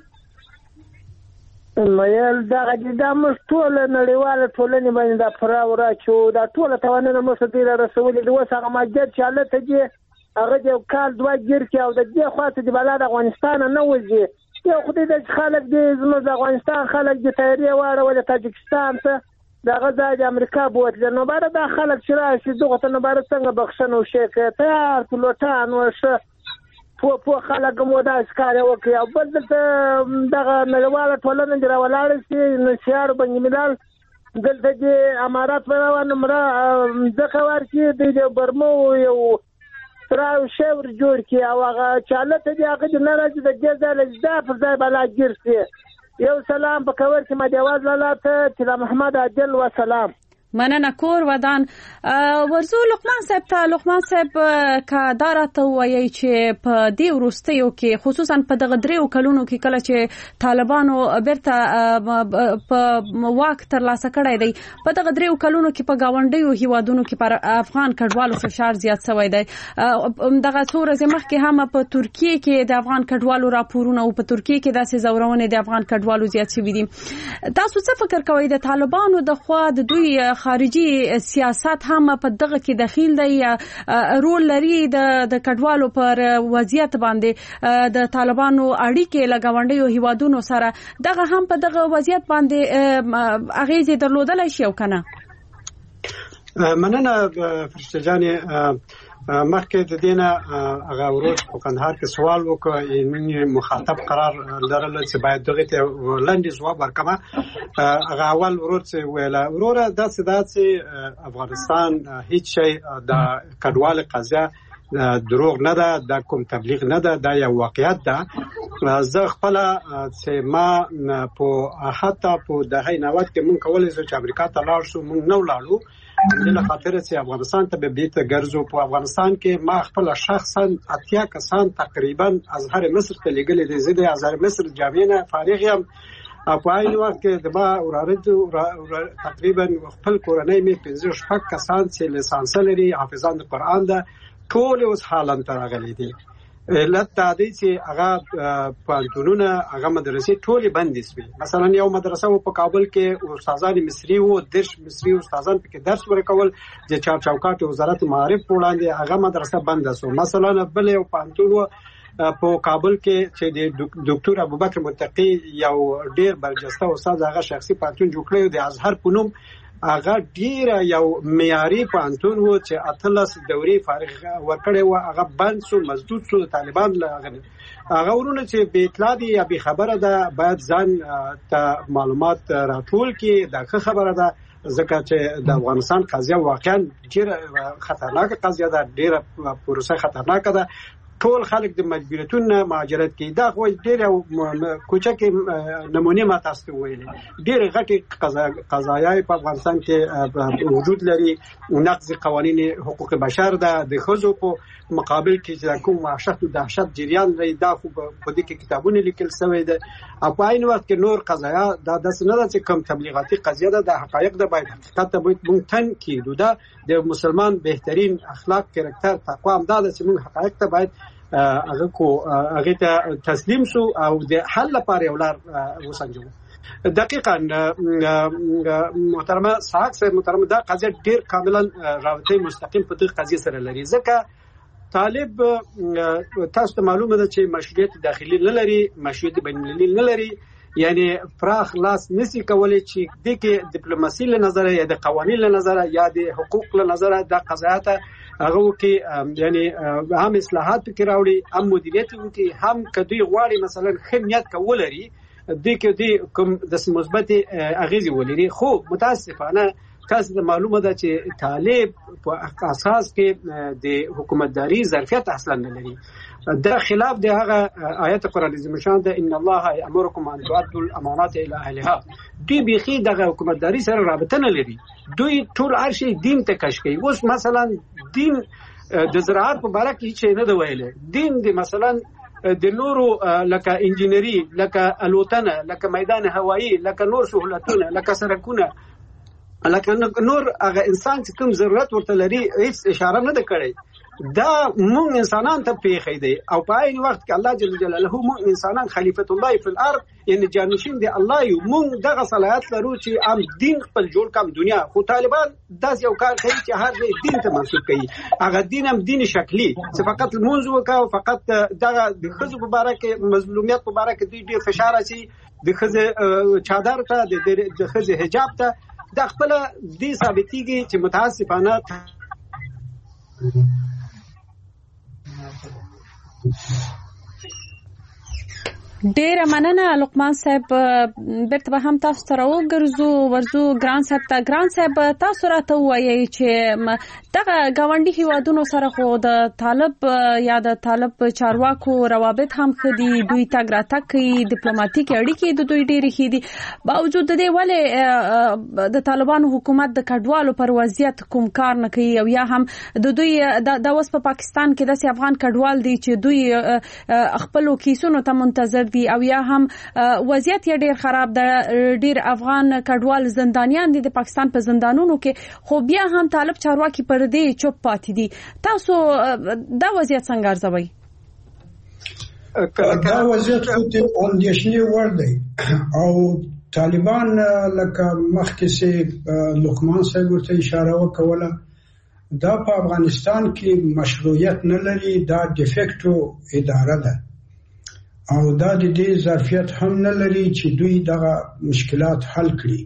مېل دا موږ ټول نړیواله ټولنې باندې دا فراورا چې دا ټول توانونه موږ ته رسولي د وسه ماجد چې حالت دي هغه د کال دوه ګیر کې او د دې خاطر د بلاد افغانستان نه وځي یو خدای د خلک د افغانستان خلک د تیاری واړه ول تاجکستان ته د غزا د امریکا بوتل نو بار د خلک چې راشي دغه ته نو بار څنګه بخښنه وشي ته پلوټان وشه په خلک مو دا ښکار وکړي او بل دغه نړیواله ټولنه دی راولاړ شي نو شهر باندې ملال دلته د امارات په روانه مړه ځکه ورکی د برمو یو تراو شور جوړ کی او هغه چالت دی هغه نه راځي د جزا لږه پر ځای بلا ګرځي یو سلام په کور کې ما دی आवाज لاله چې محمد عادل و سلام مننه کور ودان ورزو لقمان صاحب کادارته وایي چې په دې وروستیو کې خصوصا په دغه دریو کلونو کې کله چې طالبانو بیرته په واک تر لاسه کړی دی په دغه دریو کلونو کې په گاونډیو هیوادونو کې پر افغان کډوالو فشار زیات شوی دی دغه څو ورځې مخکې هم په ترکیه کې د افغان کډوالو راپورونه او په ترکیه کې داسې زورونه د افغان کډوالو زیات شوي دي تاسو څه فکر کوئ د طالبانو د خوا د دوی خارجي سیاست هم په دغه کې دخیل دی رول لري د کډوالو پر وضعیت باندې د طالبانو اړیکې لګاونډیو هیوادونو سره دغه هم په دغه وضعیت باندې اغیزه درلودلای شي او کنه. مننه فرشته جانې. مخکې د دینه هغه ورور په قندهار کې سوال وکړ یعنی مخاطب قرار لرل چې باید دغه ته لاندې ځواب ورکړم. هغه اول ورور چې ویلا ورور داسې افغانستان هیڅ شي د کډوال قضیه دروغ نه ده، د کوم تبلیغ نه ده، دا یو واقعیت ده. زه خپل چې ما په حتی په دهه 90 کې مونږ کولای شو چې امریکا ته لاړ شو، مونږ نه ولاړو د خاطر چې افغانستان ته به بیت ګرځو. په افغانستان کې ما خپل شخصا 80 کسان تقریبا ازهر مصر ته لګلې دي. زه د ازهر مصر جامعه فارغ یم. په عین وخت کې د ما وراره تقریبا خپل کورنۍ می 15 کسان چې لیسانس لري، حافظان د قران ده، ټول اوس حالن تر غلي دي. علت دا دی چې هغه پانتونونه هغه مدرسې ټولې بندې شوې. مثلا یو مدرسه په کابل کې استادان مصری وو، درش مصری استادان پکې درس ورکول د چوکاټ وزارت معارف وړاندې هغه مدرسه بند شو. مثلا بل یو پانتون په کابل کې چې د ډاکټر ابوبکر متقی یو ډیر برجسته استاد هغه شخصي پانتون جوړ کړی د ازهر په نوم. هغه ډیر یو معیاري پانتون وو چې اتلس دوري فارغ ورکړی و، هغه بند شو، مسدود شو. طالبان هغه ورونه چې به اطلاع دي یا به خبره ده باید ځان ته معلومات راټول کړي. دا خبره ده ځکه چې د افغانستان قضیه واقعا ډیر خطرناکه قضیه ده، ډیر پروسه خطرناکه ده. ټول خلک د مجبوریتونو مهاجرت کوي. دا خو ډیر کوچکه نمونه ما تاسو ویلې. ډیر غټي قضایای په افغانستان کې وجود لري. نقض قوانین حقوق بشر ده، د خزو په مقابل کې چې کوم وحشت او دهشت جریان لري. دا خو په دې کې کتابونه لیکل شوی ده. او په عین وخت کې نور قضایا دا د سنده چې کوم تبلیغاتي قضیه ده، د حقایق ده باید حقیقت ته مونږ تن کیدو. دا د مسلمان بهترین اخلاق کریکټر تقوا هم دا چې مونږ حقایق ته باید هغه ته تسلیم شو او د حل لپاره ولر وسنجو. دقیقاً محترمه صاحب صاحب محترمه دا قضیه ډیر کاملا رابطه مستقیم په دې قضیه سره لري. ځکه طالب تاسو ته معلومه ده چې مشروعیت داخلي نه لري، مشروعیت بین المللي نه لري. یعنی فراخ لاس نسی کولای چې د کې ډیپلوماسي له نظر یا د قوانین له نظر یا د حقوق له نظر د قضایات هغه کې یعنی هم اصلاحات کې راوړي، هم مدیریت کې، هم کدی غواړي مثلا خدمت کولري د کې د کوم د مثبت اغیزه ولري. خو متاسفانه تاسو معلومه ده چې طالب په اساس کې د حکومتداري ظرفیت اصلا نه لري. دا خلاف د هغه آیت قرآن عظیم شان ده ان الله یامرکم ان تؤدوا الامانات الى اهلها. دوی بيخي د حکومتداري سره رابطه نه لري. دوی ټول ارشي دین ته کش کوي. اوس مثلا دین د زراعت په اړه کې څه نه دی ویلي. دین د مثلا د نورو لکه انجینری، لکه الوتنه، لکه میدان هوایی، لکه نور سہولتونه، لکه سرکونه، لکه نور هغه انسان چې کوم ضرورت ورته لري هیڅ اشاره نه ده کړې. دا مونږ انسانان ته پیښې دي. او په عین وخت کې الله جل جلاله مونږ انسانان خلیفۃ الله فی الارض یعنی جانشین دی الله یو. مونږ دغه صلاحیت لرو چې ام دین خپل جوړ کم دنیا. خو طالبان داس یو کار کوي چې هر ځای دین ته منسوب کوي. هغه دین هم دین شکلی چې فقط لمونځ وکاو، فقط دغه د خزو په اړه کې مظلومیت په اړه کې ډیر فشار اچي، د خزه چادر ته د خزه حجاب ته د خپل دې ثابتيږي چې متاسفانه ډیره مننه لقمان صاحب. بیرته به هم تاسو سره ورزو ګران صاحب ته. ګران صاحب تاسو راته وایي چې دغه گاونډي هیوادونو سره خو د طالب یا د طالب چارواکو روابط هم خدي، دوی تګ راتګ کوي، ډیپلوماټیک اړیکې د دوی ډېرې ښې دي. باوجود د دې ولې د طالبانو حکومت د کډوالو پر وضعیت کوم کار نه کوي؟ او یا هم د دوی د اوس په پاکستان کې داسې افغان کډوال دي چې دوی خپل کیسونو ته منتظر دي، او یا هم وضعیت یې ډیر خراب ده. ډیر افغان کډوال زندانیان دي د پاکستان په زندانونو کې، خو بیا هم طالب چارواکي پر دې چوپ پاتې دي. تاسو دا وضعیت څنګه ارزوئ؟ دا وضعیت خو د اندېښنې وړ دی او طالبان لکه مخکې سي لقمان صاحب ورته اشاره وکوله دا په افغانستان کې مشروعیت نه لري دا ډیفیکټو اداره ده او دا د دې ظرفیت هم نه لري چې دوی دغه مشکلات حل کړي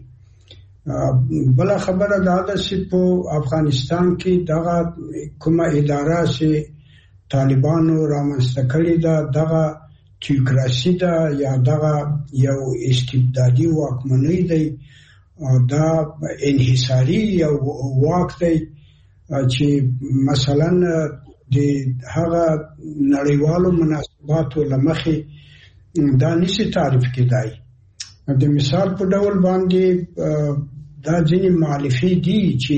بل خبره دا ده چې په افغانستان کې دغه کومه اداره سي طالبانو رامنځته کړې ده دغه تیوکراسي ده یا دغه یو استبدادي واکمنۍ دی او دا انحصاري یو واک دی چې مثلا د هغه نړیوالو مناسباتو لمخې دا نشي تعریف کېدای د مثال په ډول باندې دا ځینې مؤلفې دي چې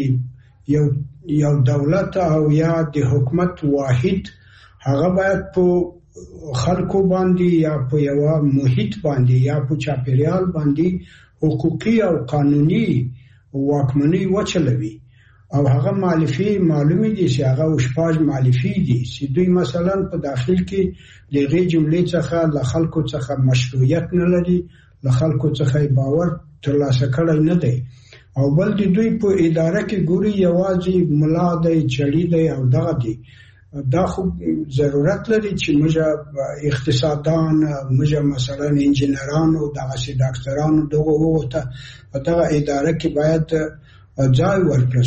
یو دولت او یا د حکومت واحد هغه باید په خلکو باندې یا په یو محیط باندې یا په چاپیریال باندې حقوقي او قانوني واکمنۍ وچلوي او هغه مؤلفې معلومه دي چې هغه شپږ مؤلفې دي چې دوی مثلا په داخل کې لغې جملې څخه له خلکو څخه مشروعیت نه لري له خلکو څخه باور ترلاسه کړی نه دی او بل دوی په اداره کې ګوري یوازې ملا دی چړي دی او دغه دی دا خو ضرورت لري چې موږ اقتصاددان موږ مثلا انجینران او دغه سي ډاکټرانو دغه اداره کې باید ځای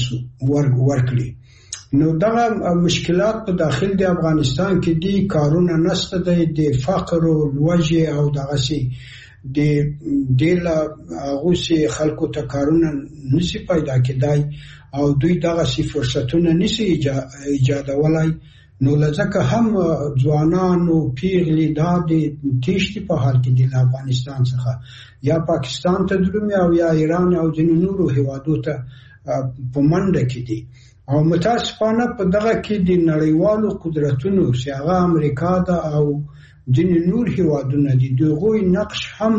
ورکړي نو دغه مشکلات په داخل د افغانستان کې دي کارونه نشته د فقر او لوږې او دغه سي د ډیلا غوسي خلکو ته کارونه نشي پیدا کېدای او دوی دغه سي فرصتونه نشي ایجادولای نو لکه هم ځوانانو پیغلي د تیشتي په حال کې د افغانستان څخه یا پاکستان ته درومي او یا ایران او ځینو نورو هیوادو ته په منډه کې دي او متاسفانه په دغه کې د نړیوالو قدرتونو چې هغه امریکا ده او ځینو نور هیوادونه دي دغه نقش هم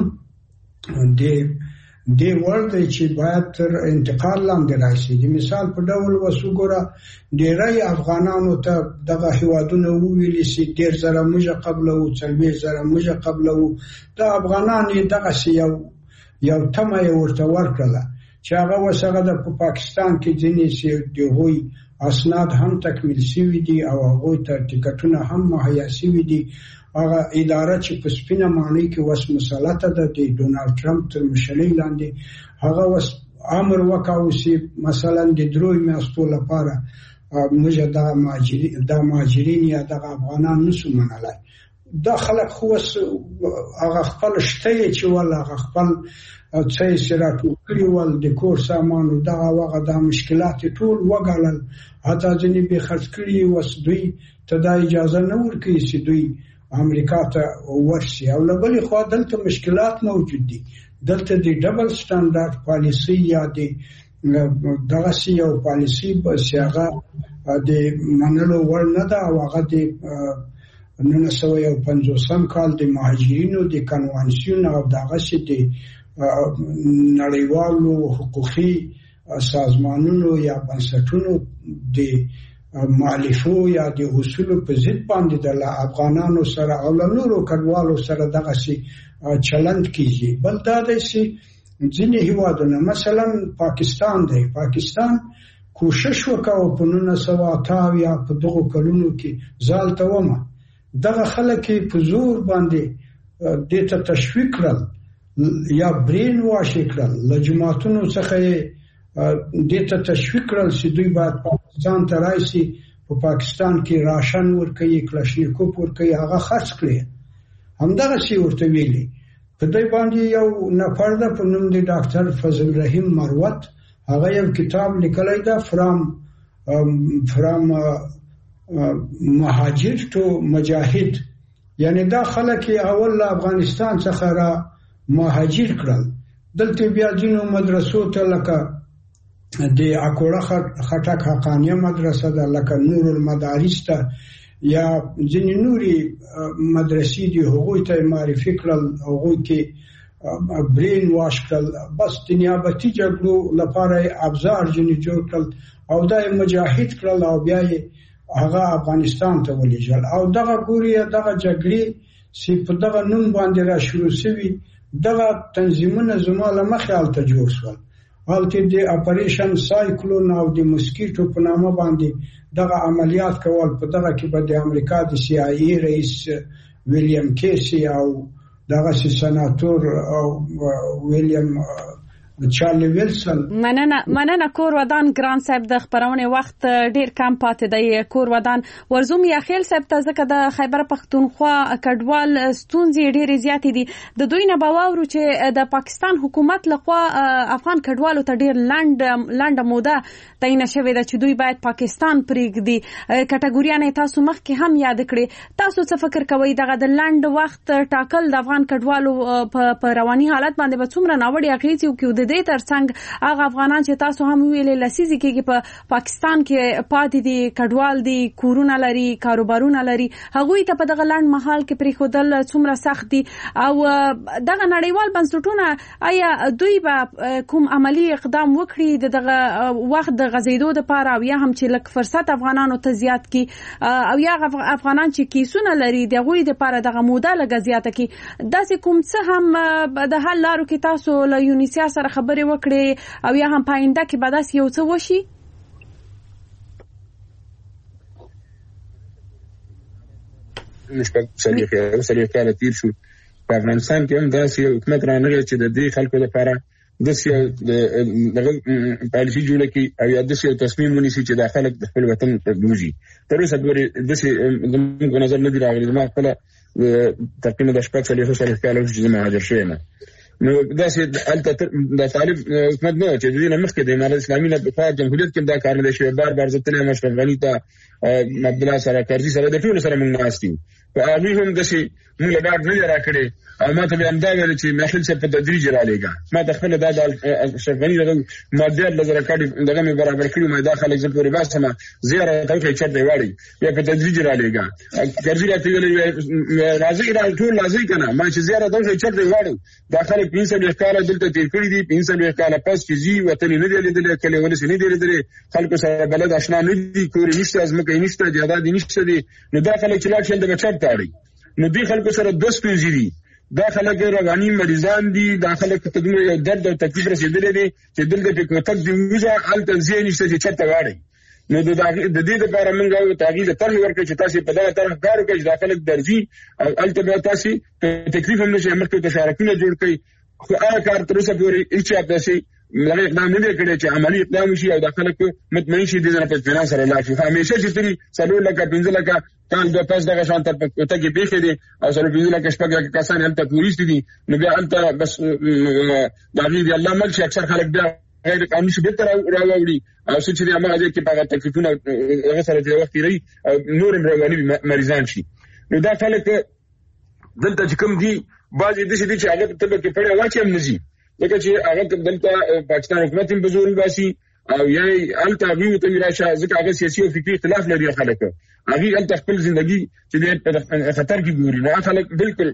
د ورته چې باید تر انتقال لاندې راشي د مثال په ډول وسوګره ډیری افغانانو ته دغه هیوادونه ویلي چې ډیر زره موږ قبل او 40 زره موږ قبل او د افغانانو دغه یو تمه ورته ورکړه چې هغه وسره د پاکستان کې ځینې چې دغه اسناد هم تکمیل شوي دي او هغه ته ټیکټونه هم مهیا شوي دي هغه اداره چې په سپینه معنی کې وس مسلطه ده د ډونالد ټرمپ تر مشرۍ لاندې هغه وس امر وکاو چې مثلا د دروي میاشتو لپاره موږ د مهاجرین یا د افغانان نسو منلای دا خلک خو هغه خپل شته چې ول هغه خپل څه سره ټوکري ول د کور سامانو دا هغه د مشکلات ټول وګالل حتی ځنی به خرڅ کړي وس دوی ته دا اجازه نه ورکړي چې دوی امریکا ته ورشي او لبلې خو دلته مشکلات موجود دي دلته د ډبل سټانډرډ پالیسي یا د دغه سیو پالیسي په سیاغه د منلو ور نه دا او هغه د 1950 کال د مهاجرینو د کنوانسیون او دغه سي د نړیوالو حقوقي سازمانونو یا بنسټونو د مؤلفو یا د اصول په ضد باندې د افغانانو سره او نورو کډوالو سره دغه سي چلند کیږي بل دا دی چې ځینې هیوادونه مثلا پاکستان دی پاکستان کوشش وکاو په 1980 یا په دغه کلونو کې ځال ته ومه دغه خلک په زور باندې د تشویق کړل یا برین واش کړل لجماعتونو څخه د تشویق کړل چې دوی باید پاکستان ته راشي په پاکستان کې راشن ورکړي کلاشینکوف ورکړي هغه خرڅ کړي همدغه شی ورته ویلي په دې باندې یو نفر د په نوم دی ډاکټر فضل رحیم مروت هغه یو کتاب لیکلی دا فرام مهاجر تو مجاهد یعنی دا خلک اول افغانستان څخه را مهاجر کړل دلته بیا ځینو مدرسو ته لکه د اکوړه خټک حقانیه مدرسه ده لکه نور المدارس ته یا ځینې نوري مدرسې دي هغه ته معرفي کړل هغه کې برین واش کړل بس د نیابتي جګړو لپاره ابزار جنې جوړ کړل او دا مجاهد کړل او بیا هغه افغانستان ته ولېږل او دغه ګوري دغه جګړې چې په دغه نوم باندې را شروع شوي دغه تنظیمونه زما له مخې هلته جوړ شول. هلته د اپریشن سایکلون او د موسکیټو په نامه باندې دغه عملیات کول. په دغه کې به د امریکا د سی آی ای رئیس ویلیام کیسی او دغه سناتور او ویلیام چارلی ویلسن. مننه کور ودان ګران صاحب، د خبرونه وخت ډیر کم پاتې دی. کور ودان ورزوم یا خیل صاحب ته ځکه د خیبر پختونخوا کډوال ستونزې ډیر زیات دي. د دوی نه باور چې د پاکستان حکومت لخوا افغان کډوالو ته ډیر لنډه موده تعین شوې ده چې دوی باید پاکستان پرېږدي. کټګوریانه تاسو مخکې هم یاد کړې. تاسو څه فکر کوئ دغه د لنډ وخت ټاکل د افغان کډوالو په رواني حالت باندې به څومره ناوړه اغېزې وکړي؟ د دې ترڅنګ هغه افغانان چې تاسو هم ویلې لسیزې کې په پاکستان کې پاتې دي، کډوال دي، کورونه لري، کاروبارونه لري، هغوی ته په دغه لنډ مهال کې پرېښودل څومره سخت دي؟ او دغه نړیوال بنسټونه آیا دوی به کوم عملی اقدام وکړي دغه وخت د غزیدو لپاره، او یا هم چې لک فرصت افغانانو ته زیات کی، او یا افغانان چې کیسونه لري دغه لپاره دغه موده لګ زیاته کی؟ داسې کوم څه هم د حل لارو کې تاسو له یونیسیا سره خبرې وکړي او یا هم پاینده کې به داسې یو څه وشي؟ څلوېښت کاله تېر شو، په افغانستان کې هم داسې یو حکومت رانغی چې د دې خلکو لپاره داسې یو پالیسي جوړه کړي او یا داسې یو تصمیم ونیسي چې دا خلک د خپل وطن بوځي. تر اوسه پورې داسې زموږ په نظر نه دي راغلي. زما خپله تقریبا د شپږ څلوېښت کاله چې زه مهاجر شوی یم. نو داسې هلته د طالب حکومت نه و چې د دې نه مخکې د امارت اسلامي نه پخوا جمهوریت کې دا کار نه دی شوی. بار زه تللی یم اشرف غني ته، عبدالله سره، کرزي سره، د ټولو سره موږ ناست یو. په هغوی هم داسې موږ له ډاډ نه دی راکړی او ما ته بیا همدا ویل چې محفل صاحب په تدریج رالېږه. ما ته خپله دا د اشرف غني دغه مادیات له زره کاډي دغه مې برابر کړي، ما دا خلک زه پورې باسم زه راته وښیي چېرته یې واړئ، بیا په تدریج رالېږه. کرزي راته ویلي راځئ ټول راځئ که نه، ما چې زه راته وښیي چېرته یې واړئ. دا خلک 45 کاله دلته تېر کړي دي، 45 کاله پس چې ځي وطن یې نه دی لیدلی، کلی ولس یې نه دی لیدلی، خلکو سره بلد اشنا نه دي، کور یې نشته، ځمکه یې نشته، جایداد یې نشته دی. نو دا خلک چې لاړ شي هلته به چېرته اړئ؟ نو دې خلکو سره دوه ستونزې دي. دا خلک رواني مریضان دي، دا خلک ته دومره یو درد او تکلیف رسېدلی دی چې دلته پې کوتک دې ووځه، هلته ځای نشته چې چېرته واړئ. نو د دې لپاره موږ هغې ته طرح ورکړئ چې تاسې په دغه طرح کار وکړئ چې دا خلک درځي او هلته به تاسې په تکلیف هم نه شئ، مخکې ورته شارکونه جوړ کړئ. خو هغه کار تر اوسه پورې هېچا داسې اقدام نه دی کړی چې عملي اقدام وشي او دا خلک مطمئن شي دې ځای نه په اطمینان سره لاړ شي. همیشه چې تلي 4 لکه 15 لکه کال دوه پس دغه شان تر کوتکې پېښې دي او 15 لکه 6 لکه کسان هلته پولیس دي. نو بیا هلته بس د هغې د الله مل شي، اکثر خلک بیا غیر قانوني شي بېرته راوړي او څه چې دی هماغه ځای کې په هغه تکلیفونه هغه سره چې وخت تېروي او نور هم رواني مریضان شي. نو دا خلک دلته چې کوم دي بعضې داسې دي چې هغه ته به کې پړی واچي هم نه ځي، ځکه چې هغه دلته پاکستان حکومت هم په زور وباسي او یا هلته هغوی ورته وي راشه، ځکه هغه سیاسي او فکري اختلاف لري. خلک هغوی هلته خپل زندګي چې دی په خطر کې ګوري. نو هغه خلک بالکل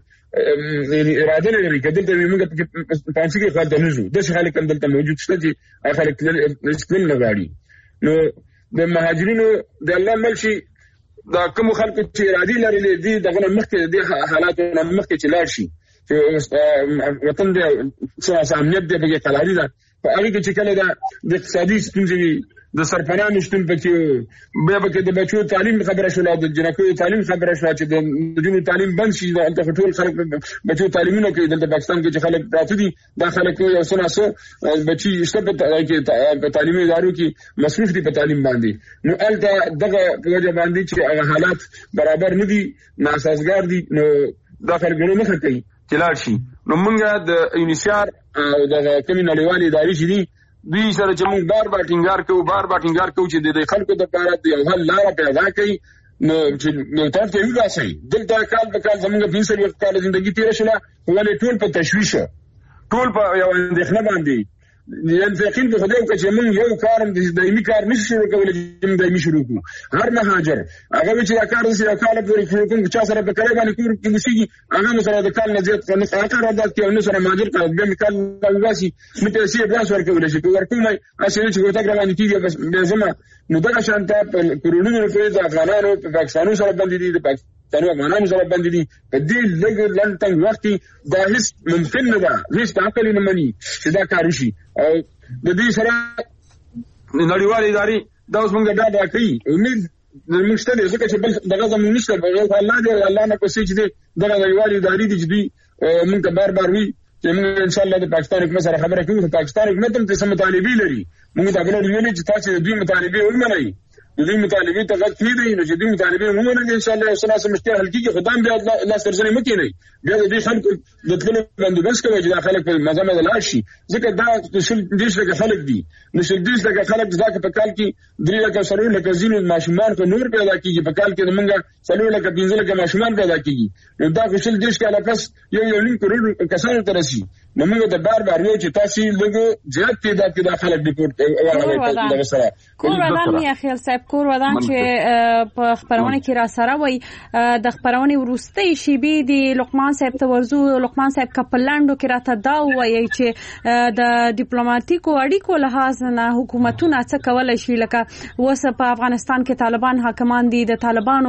اراده نه لري که دلته وي موږ پانسي کې خلک ته نه ځو. داسې خلک هم دلته موجود شته چې هغه خلک تلل نه غواړي. نو د مهاجرینو د الله مل شي، دا کومو خلکو چې ارادې لرلې دي دغه نه مخکې د دې حالاتو نه مخکې چې لاړ شي چې وطن دی څه امنیت دی پکې قلاري ده، په هغې کې چې کله د اقتصادي ستونزې وي، د سرپناه شتون پکې، بیا پکې د بچو تعلیم خبره شوله، د جنکیو تعلیم خبره شوله چې د نجونو تعلیم بند شي. هلته ټول خلک بچو تعلیمونه کوي. دلته پاکستان کې چې خلک پراته دي دا خلک یو څه ناڅه بچي شته په تعلیمي ادارو کې مصروف دي په تعلیم باندې. نو هلته دغه په وجه باندې چې هغه حالات برابر نه دي، ناسازګار دي، نو دا خلک نه مخه کوي چې لاړ شي. نو موږ د یونیسیار او د کومې نړیوالې ادارې چې دي دوی سره چې موږ بار ټینګار کوو چې د خلکو دپاره د یو حل لاره پیدا کړي. نو چې یو طرف ته یې وباسئ. دلته کال په کال زموږ 45 کاله زندګي تېره شوله، ولې ټول په تشویشه، ټول په یو اندېښنه باندې یقین په خدای وکړه چې موږ یو کار دایمي کار نشو شروع کولی چې موږ دایمي شروع کړو. هر مهاجر هغه وایي چې دا کار داسې یو کاله پورې شروع کوم، چا سره په کلی باندې کور کې اوسېږي هغه مو سره د کال نه زیات هغه کار انداز کړي او نه سره مهاجر کړه، بیا مې کال وباسي مې پیسې ادواس ورکولی شي. که ورکوم هسې نه چې کوتک راباندې کېږي بس بیا ځمه. نو دغه شان ته په کروڑونو روپۍ د افغانانو په پاکستانو سره بندې دي، د پښتنو افغانانو سره باندې دي په دې لږ لنډ وخت دا هیڅ ممکن نه ده، هیڅ عقل نه مني چې دا کار وشي. او د دې سره نړیوالې ادارې دا اوس موږ ډاډه کوي، امید موږ ته دې ځکه چې بل دغه زموږ نشته، الله دې الله نه کوشش دې دغه نړیوالې ادارې دي چې دوی موږ ته بار وي چې موږ ان شاء الله د پاکستان حکومت سره خبره کوو. پاکستان حکومت هم څه مطالبه لري، موږ دا بل ویلي چې تاسو د دوی مطالبه ومنئ، د دوی مطالبه ته غوږ کیدئ، نو چې دوی مطالبه ومنئ ان شاء الله یو څه مشکل حل کیږي. خدای بیا الله سرزنه مکه نه بیا د دې خلکو د ټول بندوبست کوي چې دا خلک په مزه لاړ شي، ځکه دا دیش لکه خلک دي، نشل دیش لکه خلک ځکه په کال کې 3 لکه سرور لکه زینو ماشومان په نور پیدا کیږي، په کال کې موږ سرور لکه 15 لکه ماشومان پیدا کیږي، نو دا خپل دیش کې علاقه یو نیم کروڑ کسانو ته رسي. نو موږ د بار ویو چې تاسو لږه زیات تعداد کې داخله ډیپورت وغواړئ سره کور ودان یا خیال صاحب کور ودان چې په خبرونه کې را سره وای د خبرونه ورستۍ شیبې دی لقمان صاحب ته ورزو. لقمان صاحب کپلاندو کې راته دا وایي چې د ډیپلوماټیکو اړیکو لحاظ نه حکومتونه څه کولای شي، لکه اوس په افغانستان کې طالبان حاکمان دي، د طالبانو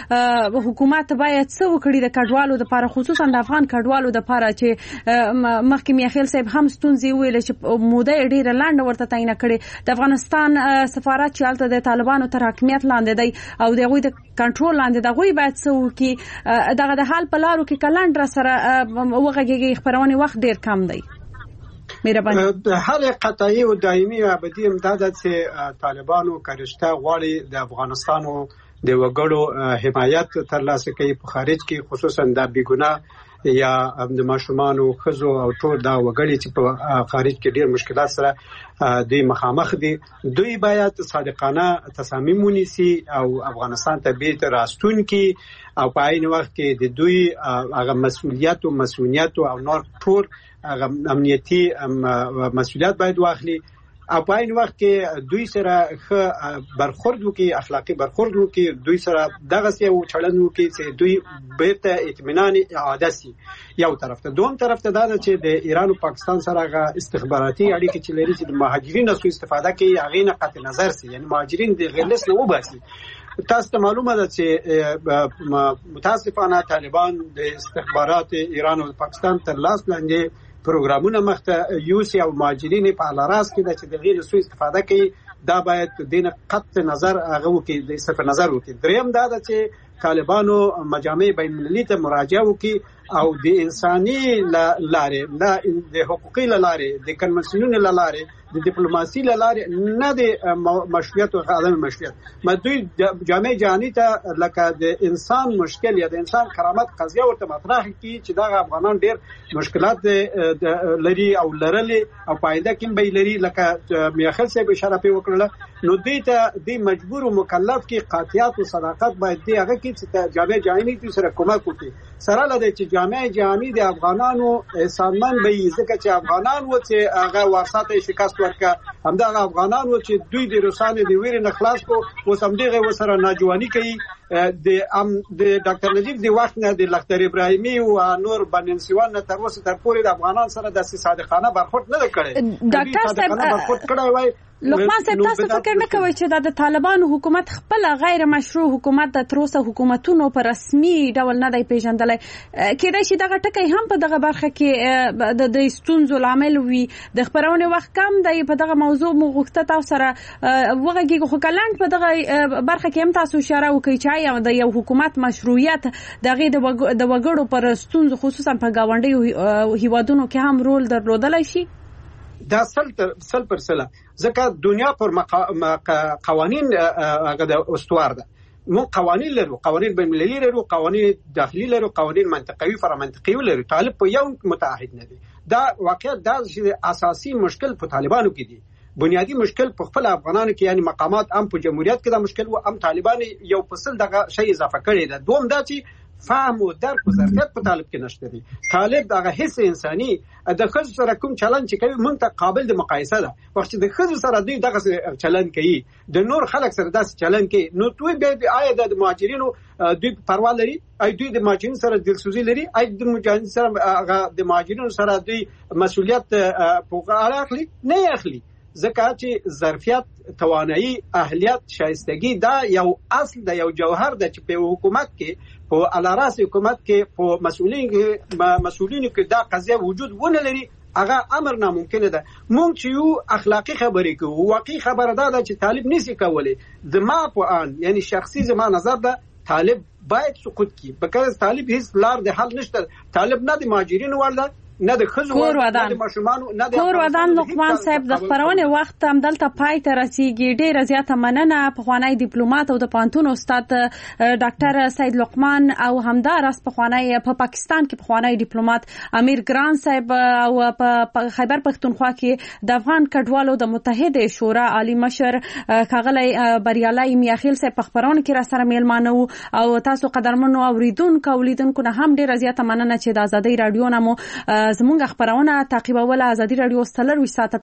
حکومت باید څه وکړي د کډوالو لپاره، خصوصا د افغان کډوالو لپاره چې مخکې میاخیل صاحب هم ستونزې ویل چې موده ډیره لاندې ورته تعین کړي. د افغانستان سفارت چې الته د طالبانو تر حاکمیت لاندې دی او د غوی د کنټرول لاندې د غوی باید څه وکړي. دغه د حال په لارو کې کلند را سره وغږیږي، خبرونه وخت ډیر کم دی. مهرباني حل قطعي او دایمي او ابدي امداد چې طالبانو کارشته غواړي د افغانستانو د وګړو حمایت ترلاسه کوي په خارج کې، خصوصا د بیګناه یا د ماشومان او خزو او ټول دا وګړي چې په خارج کې ډیر مشکلات سره د مخامخ دي، دوی باید صادقانه تصامیم ونیسي او افغانستان ته بیرته راستون کی او په عین وخت کې د دوی هغه مسؤلیت او مسؤلیت او نور ټول هغه امنیتي مسؤلیت باید واخلي او په عین وخت کې دوی سره برخورد وکړي، اخلاقی برخورد وکړي، دوی سره دغه څه او چلند وکړي چې دوی بیرته اطمینان اعاده شي. یو طرف ته دوم طرف ته دا چې د ایران او پاکستان سره غا استخباراتي اړیکې چې لري چې د مهاجرینو سو استفاده کوي، هغه نه قطع نظر سي، یعنی مهاجرین د غیر لس نه وباسي. تاسو ته معلومه ده چې متاسفانه طالبان د استخبارات ایران او پاکستان تر لاس لاندې پروګرامونه مخته یوسي او مهاجرین په الاراس کې د چې د غیر سو استفاده کوي، دا باید دینه قطع نظر هغه وکړي، د صرف نظر وکړي. دریم دا ده چې طالبانو مجامع بین المللي ته مراجعه وکړي او د انساني لارې، د حقوقي لارې، د کنونسیونونو لارې، د ډیپلوماسي لارې، نه د مشروعیت او عدم مشروعیت دوی جامع جهانی ته لکه د انسان مشکل یا د انسان کرامت قضیه ورته مطرح کړي چې دا افغانان ډیر مشکلات لري او لرلې او پایده کې به لري، لکه میاخل صاحب اشاره په وکړه. نو دوی ته د مجبور او مکلف کې قاطعیت او صداقت باید دی هغه کې چې جامع جهانی سره کومک وکړي، سره لدی چې جامع جهانی د افغانانو احسانمن به ځکه چې افغانان و چې هغه ورساته شکست ورکا، همدغه افغانان و چې دوی د روسانو د ویرې نه خلاص کو اوس همدغه وسره ناجوانی کوي. د ډاکټر نجیب دی وخت نه د لختر ابراهیمي او نور بننسوان نه تر اوسه تر پورې د افغانان سره د صادقانه برخورد نه کړي. ډاکټر صاحب برخورد کړی وای. لقمان صاحب تاسو فکر نه کوئ چې د طالبانو حکومت خپل غیر مشروع حکومت د تروسه حکومتونو په رسمي ډول نه دی پیژندلای؟ کېدای شي دغه ټکی هم په دغه برخه کې د ستونزو لامل وي. د خبرونه وخت کم دی، په دغه موضوع مو غوښته تاسو سره وغږیږو، خو کلند په دغه برخه کې هم تاسو اشاره وکړئ چې د یو حکومت مشروعیت دغه د وګړو پر ستونزو خصوصا په گاونډیو هیوادونو کې هم رول درلودلای شي. دا سل پر سله ځکه دنیا پر قوانین هغه د استوار ده. مو قوانین لرو، قوانین بین المللي لرو، قوانین داخلي لرو، قوانین منطقوي فرامنطقي لرو. طالب په یو متعهد نه دي. دا واقعیت دا چې اساسي مشکل په طالبانو کې دي، بنیادی مشکل په خپل افغانانو کې، یعنی مقامات هم په جمهوریت کې دا مشکل و، هم طالبان یو فصل دغه شی اضافه کړی ده. دوم دا چې فهم او درک او ظرفیت په طالب کې نشته دي. طالب دغه حس انساني د خځو سره کوم چلند چې کوي مونږ ته قابل د مقایسه ده. وخت چې د خځو سره دوی دغه چلند کوي، د نور خلک سره داسې چلند کوي، نو دوی به آیا د مهاجرینو دوی پروا لري؟ ای دوی د مهاجرینو سره دلسوزي لري؟ ای د مهاجرینو سره د مهاجرینو سره دوی مسؤلیت په غاړه اخلي؟ نه اخلي. ځکه چې ظرفیت، توانایي، اهلیت، شایستګي دا یو اصل د یو جوهر د چې په حکومت کې، په الاراس حکومت کې، په مسؤلینو کې دا قضیه وجود ونه لري، هغه امر ناممکن ده. مونږ چې یو اخلاقی خبرې کوو، واقعي خبره ده چې طالب نسی کولی. زما په ان یعنی شخصي زما نظر ده طالب باید سقوط کی، بکه طالب هیڅ لار د حل نشته. طالب نه د مهاجرینو ورله، نه د خزو ورله، نه د ماشومانو، نه د کور ودان. لقمان صاحب د خبرونه وخت هم دلته پای ته رسیږي. ډیره زیاته مننه پخوانی ډیپلوماټ او د پانتون استاد ډاکټر سید لقمان او همدارس پخوانی په پاکستان کې پخوانی ډیپلوماټ امیر ګران صاحب او په خیبر پښتونخوا کې د افغان کډوالو د متحده شورا عالی مشر ښاغلی بریالي میاخیل صاحب په خبرونه کې را سره میلمانه او تاسو قدرمنو اوریدونکو نه هم ډیره زیاته مننه چې د ازادي رادیو نامو زمونږ خبرونه تعقیبول. ازادي رادیو 24 ساعته